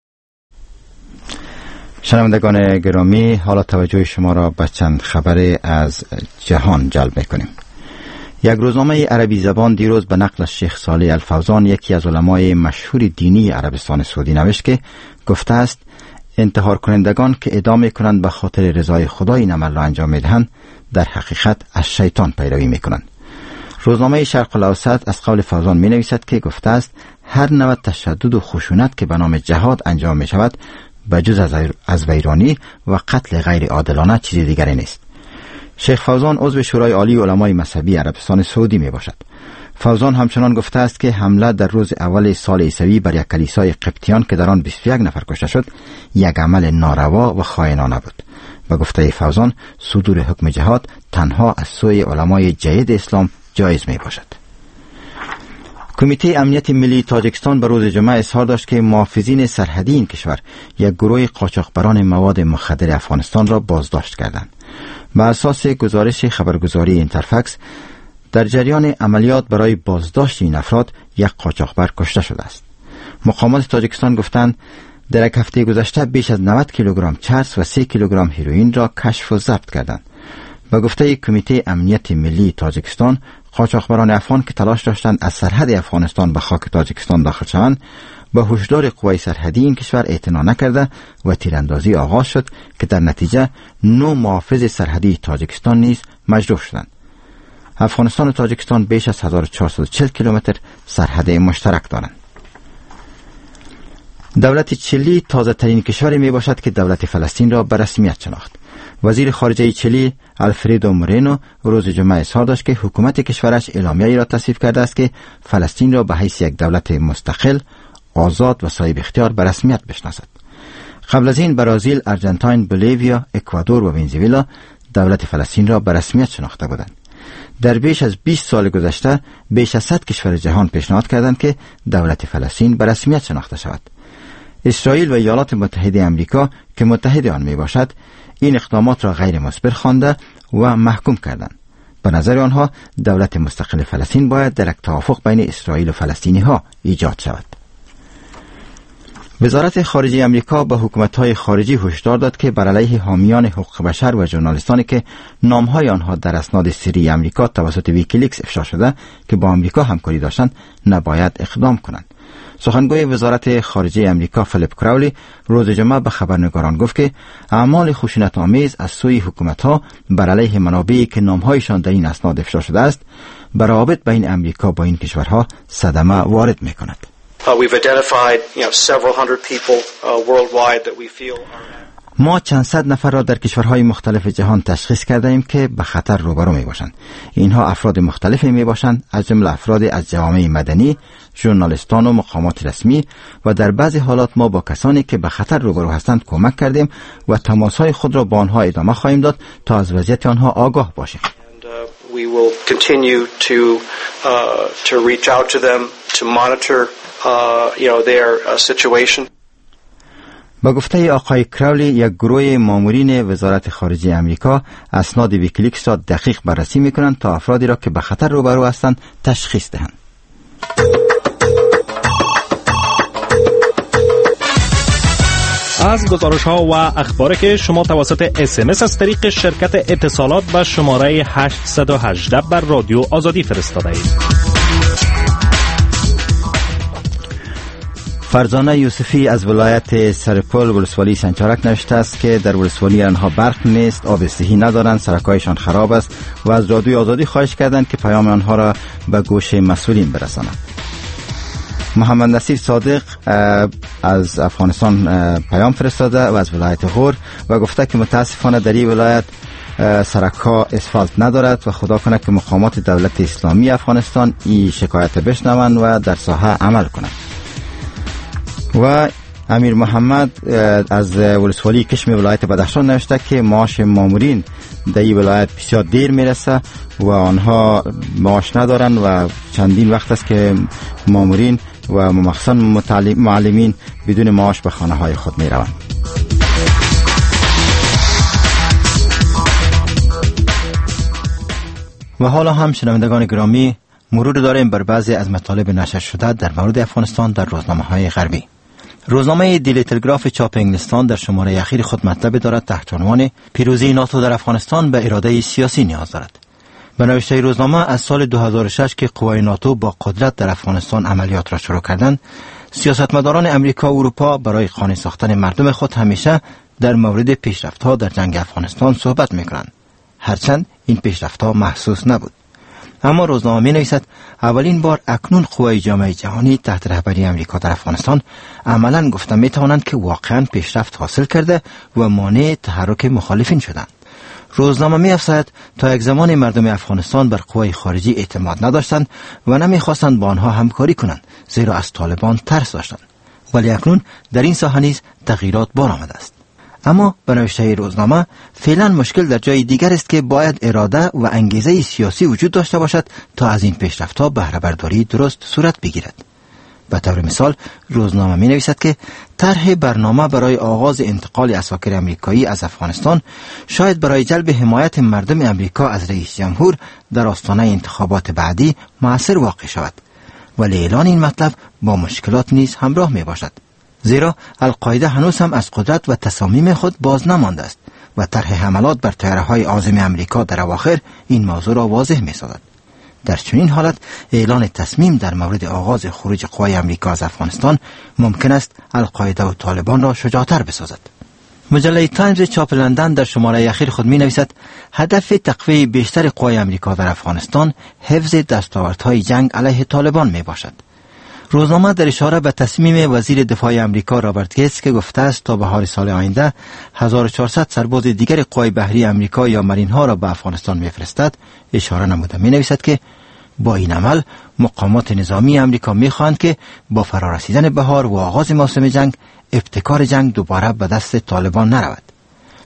شنوندگان گرامی، حالا توجه شما را به چند خبر از جهان جلب می‌کنیم. یک روزنامه عربی زبان دیروز به نقل شیخ صالح الفوزان، یکی از علمای مشهور دینی عربستان سعودی، نوشت که گفته است انتحار کنندگان که ادعا می‌کنند به خاطر رضای خدا این عمل را انجام می‌دهند، در حقیقت از شیطان پیروی می‌کنند. روزنامه شرق الاوسط از قول فوزان می‌نویسد که گفته است هر نوع تشدد و خشونت که به نام جهاد انجام می‌شود بجز از ویرانی و قتل غیر عادلانه چیز دیگری نیست. شیخ فوزان عضو شورای عالی علمای مذهبی عربستان سعودی می باشد. فوزان همچنان گفته است که حمله در روز اول سال عیسوی بر یک کلیسای قبطیان که در آن 21 نفر کشته شد یک عمل ناروا و خائنانه بود. به گفته فوزان صدور حکم جهاد تنها از سوی علمای جید اسلام جایز می باشد. کمیته امنیت ملی تاجیکستان به روز جمعه اظهار داشت که محافظین سرحدی این کشور یک گروه قاچاقبران مواد مخدر افغانستان را بازداشت کردند. بر اساس گزارش خبرگزاری اینترفکس در جریان عملیات برای بازداشت این افراد یک قاچاقبر کشته شده است. مقامات تاجیکستان گفتند در یک هفته گذشته بیش از 90 کیلوگرم چرس و 3 کیلوگرم هیروئین را کشف و ضبط کردند. به گفته کمیته امنیت ملی تاجیکستان، قاچاقبران افغان که تلاش داشتند از سرحد افغانستان به خاک تاجیکستان داخل شوند، به هشدار قوای سرحدی این کشور اعتنا نکرده و تیراندازی آغاز شد که در نتیجه 9 محافظ سرحدی تاجیکستان نیز مجروح شدند. افغانستان و تاجیکستان بیش از 1440 کیلومتر سرحد مشترک دارند. دولت چیلی تازه ترین کشوری می باشد که دولت فلسطین را به رسمیت شناخت. وزیر خارجه چیلی آلفردو مورینو روز جمعه اظهار داشت که حکومت کشورش اعلامیه‌ای را تصویب کرده است که فلسطین را به حیث یک دولت مستقل، آزاد و صاحب اختیار به رسمیت بشناسد. قبل از این برزیل، آرژانتین، بولیویا، اکوادور و ونزوئلا دولت فلسطین را به رسمیت شناخته بودند. در بیش از 20 سال گذشته بیش از 100 کشور جهان پیشنهاد کردند که دولت فلسطین به رسمیت شناخته شود. اسرائیل و ایالات متحده آمریکا که متحد آن می باشد این اقدامات را غیر مثمر خوانده و محکوم کردند. به نظر آنها دولت مستقل فلسطین باید در یک توافق بین اسرائیل و فلسطینی ها ایجاد شود. وزارت خارجه آمریکا به حکومت‌های خارجی هشدار داد که بر علیه حامیان حقوق بشر و ژورنالیستانی که نام‌های آنها در اسناد سری آمریکا توسط ویکیلیکس افشا شده که با آمریکا همکاری داشتند نباید اقدام کنند. سخنگوی وزارت خارجه آمریکا فیلیپ کراولی روز جمعه به خبرنگاران گفت که اعمال خشونت‌آمیز از سوی حکومت‌ها بر علیه منابعی که نام‌هایشان در این اسناد افشا شده است به روابط بین آمریکا با این کشورها صدمه وارد می‌کند. We've identified, several hundred people worldwide that we feel ما چند صد نفر را در کشورهای مختلف جهان تشخیص کرده ایم که به خطر روبرو می باشند. اینها افراد مختلفی می باشند، از جمله افراد از جوامع مدنی، ژورنالیستان و مقامات رسمی، و در بعضی حالات ما با کسانی که به خطر روبرو هستند کمک کردیم و تماسهای خود را با آنها ادامه خواهیم داد تا از وضعیت آنها آگاه باشیم. We will continue to reach out to them to monitor their situation. با گفته آقای کراولی یک گروه مامورین وزارت خارجه آمریکا اسناد ویکیلیکس را دقیق بررسی می‌کنند تا افرادی را که به خطر روبرو هستند تشخیص دهند. از گزارش‌ها و اخباری که شما توسط SMS از طریق شرکت اتصالات به شماره 818 بر رادیو آزادی فرستاده اید. فرزانه یوسفی از ولایت سرپل ولسوالی سنچارک نوشته است که در ولسوالی آنها برق نیست، آب صحی ندارند، سرک‌هایشان خراب است و از رادیو آزادی خواهش کردند که پیام آنها را به گوش مسئولین برسانند. محمد نصیر صادق از افغانستان پیام فرستاده و از ولایت غور و گفته که متاسفانه در این ولایت سرک‌ها اسفالت ندارد و خدا کنه که مقامات دولت اسلامی افغانستان این شکایت بشنوند و در ساحه عمل کنند. و امیر محمد از ولسوالی کشم ولایت بدخشان نوشته که معاش مامورین در این ولایت بسیار دیر میرسه و آنها معاش ندارند و چندین وقت است که مامورین و مخصوصا معلمین بدون معاش به خانه های خود می روند. و حالا هم شنوندگان گرامی مرور داریم بر بعضی از مطالب نشر شده در مورد افغانستان در روزنامه های غربی. روزنامه دیلی تلگراف چاپ انگلستان در شماره اخیر خود مطلب دارد تحت عنوان پیروزی ناتو در افغانستان به اراده سیاسی نیاز دارد. به نوشته روزنامه از سال 2006 که قوای ناتو با قدرت در افغانستان عملیات را شروع کردند، سیاستمداران امریکا و اروپا برای قانع ساختن مردم خود همیشه در مورد پیشرفت‌ها در جنگ افغانستان صحبت می‌کنند، هرچند این پیشرفت‌ها محسوس نبود. اما روزنامه می‌نویسد اولین بار اکنون قوای جامعه جهانی تحت رهبری امریکا در افغانستان عملاً گفته می‌توانند که واقعاً پیشرفت حاصل کرده و مانع تحرک مخالفین شدند. روزنامه می‌افزاید تا یک زمان مردم افغانستان بر قوای خارجی اعتماد نداشتند و نمی‌خواستند با آنها همکاری کنند، زیرا از طالبان ترس داشتند، ولی اکنون در این ساحه نیز تغییرات بار آمده است. اما به نوشته روزنامه فعلا مشکل در جای دیگر است که باید اراده و انگیزه سیاسی وجود داشته باشد تا از این پیشرفت‌ها بهره برداری درست صورت بگیرد. به طور مثال روزنامه می نویسد که طرح برنامه برای آغاز انتقال عساکر امریکایی از افغانستان شاید برای جلب حمایت مردم امریکا از رئیس جمهور در آستانه انتخابات بعدی مؤثر واقع شود، ولی اعلان این مطلب با مشکلات نیز همراه می باشد، زیرا القاعده هنوز هم از قدرت و تصامیم خود باز نمانده است و طرح حملات بر طیاره‌های عازم امریکا در اواخر این موضوع را واضح می سازد. در چنین حالت اعلان تصمیم در مورد آغاز خروج قوای امریکا از افغانستان ممکن است القاعده و طالبان را شجاعتر بسازد. مجله تایمز چاپ لندن در شماره اخیر خود می نویسد هدف تقویت بیشتر قوای امریکا در افغانستان حفظ دستاوردهای جنگ علیه طالبان می باشد. روزنامه در اشاره به تصمیم وزیر دفاع امریکا رابرت گیتس که گفته است تا بهار سال آینده 1400 سرباز دیگر قوای بحری امریکا یا مارین ها را به افغانستان می‌فرستد اشاره نموده می‌نویسد که با این عمل مقامات نظامی امریکا می‌خواهند که با فرارسیدن بهار و آغاز موسم جنگ ابتکار جنگ دوباره به دست طالبان نرود.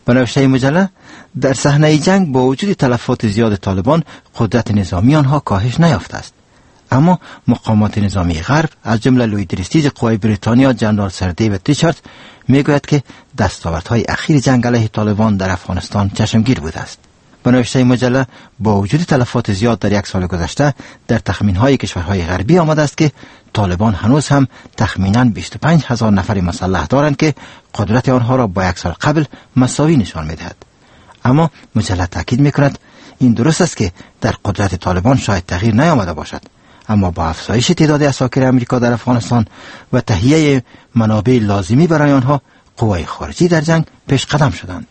به نوشته مجله در صحنه جنگ با وجود تلفات زیاد طالبان قدرت نظامی آنها کاهش نیافته است، اما مقامات نظامی غرب از جمله لوی درستیج قوای بریتانیا جنرال سر دیوید ریچاردز میگوید که دستاوردهای اخیر جنگ علیه طالبان در افغانستان چشمگیر بوده است. به نوشته مجله با وجود تلفات زیاد در یک سال گذشته در تخمین‌های کشورهای غربی آمده است که طالبان هنوز هم تخمیناً 25,000 نفر مسلح دارند که قدرت آنها را با یک سال قبل مساوی نشان می‌دهد. اما مجله تاکید می‌کند این درست است که در قدرت طالبان شاید تغییر نیامده باشد، اما با افزایش تعداد عساکر امریکا در افغانستان و تهیه منابع لازمی برای آنها، قوای خارجی در جنگ پیش قدم شدند.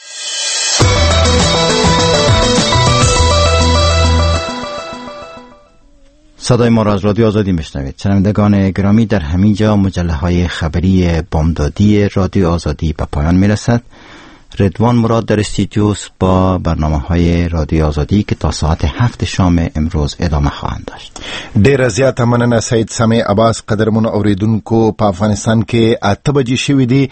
صدای ما را از رادیو آزادی میشنوید. شنوندگان گرامی، در همین جا مجله های خبری بامدادی رادیو آزادی به پایان میرسد. رضوان مراد در استودیو با برنامه‌های رادیو آزادی که تا ساعت 7 شام امروز ادامه خواهند داشت. ډیر زیات مننه سید سامع عباس. قدرمن اوریدونکو، په افغانستان کې 8 بجې شوې دي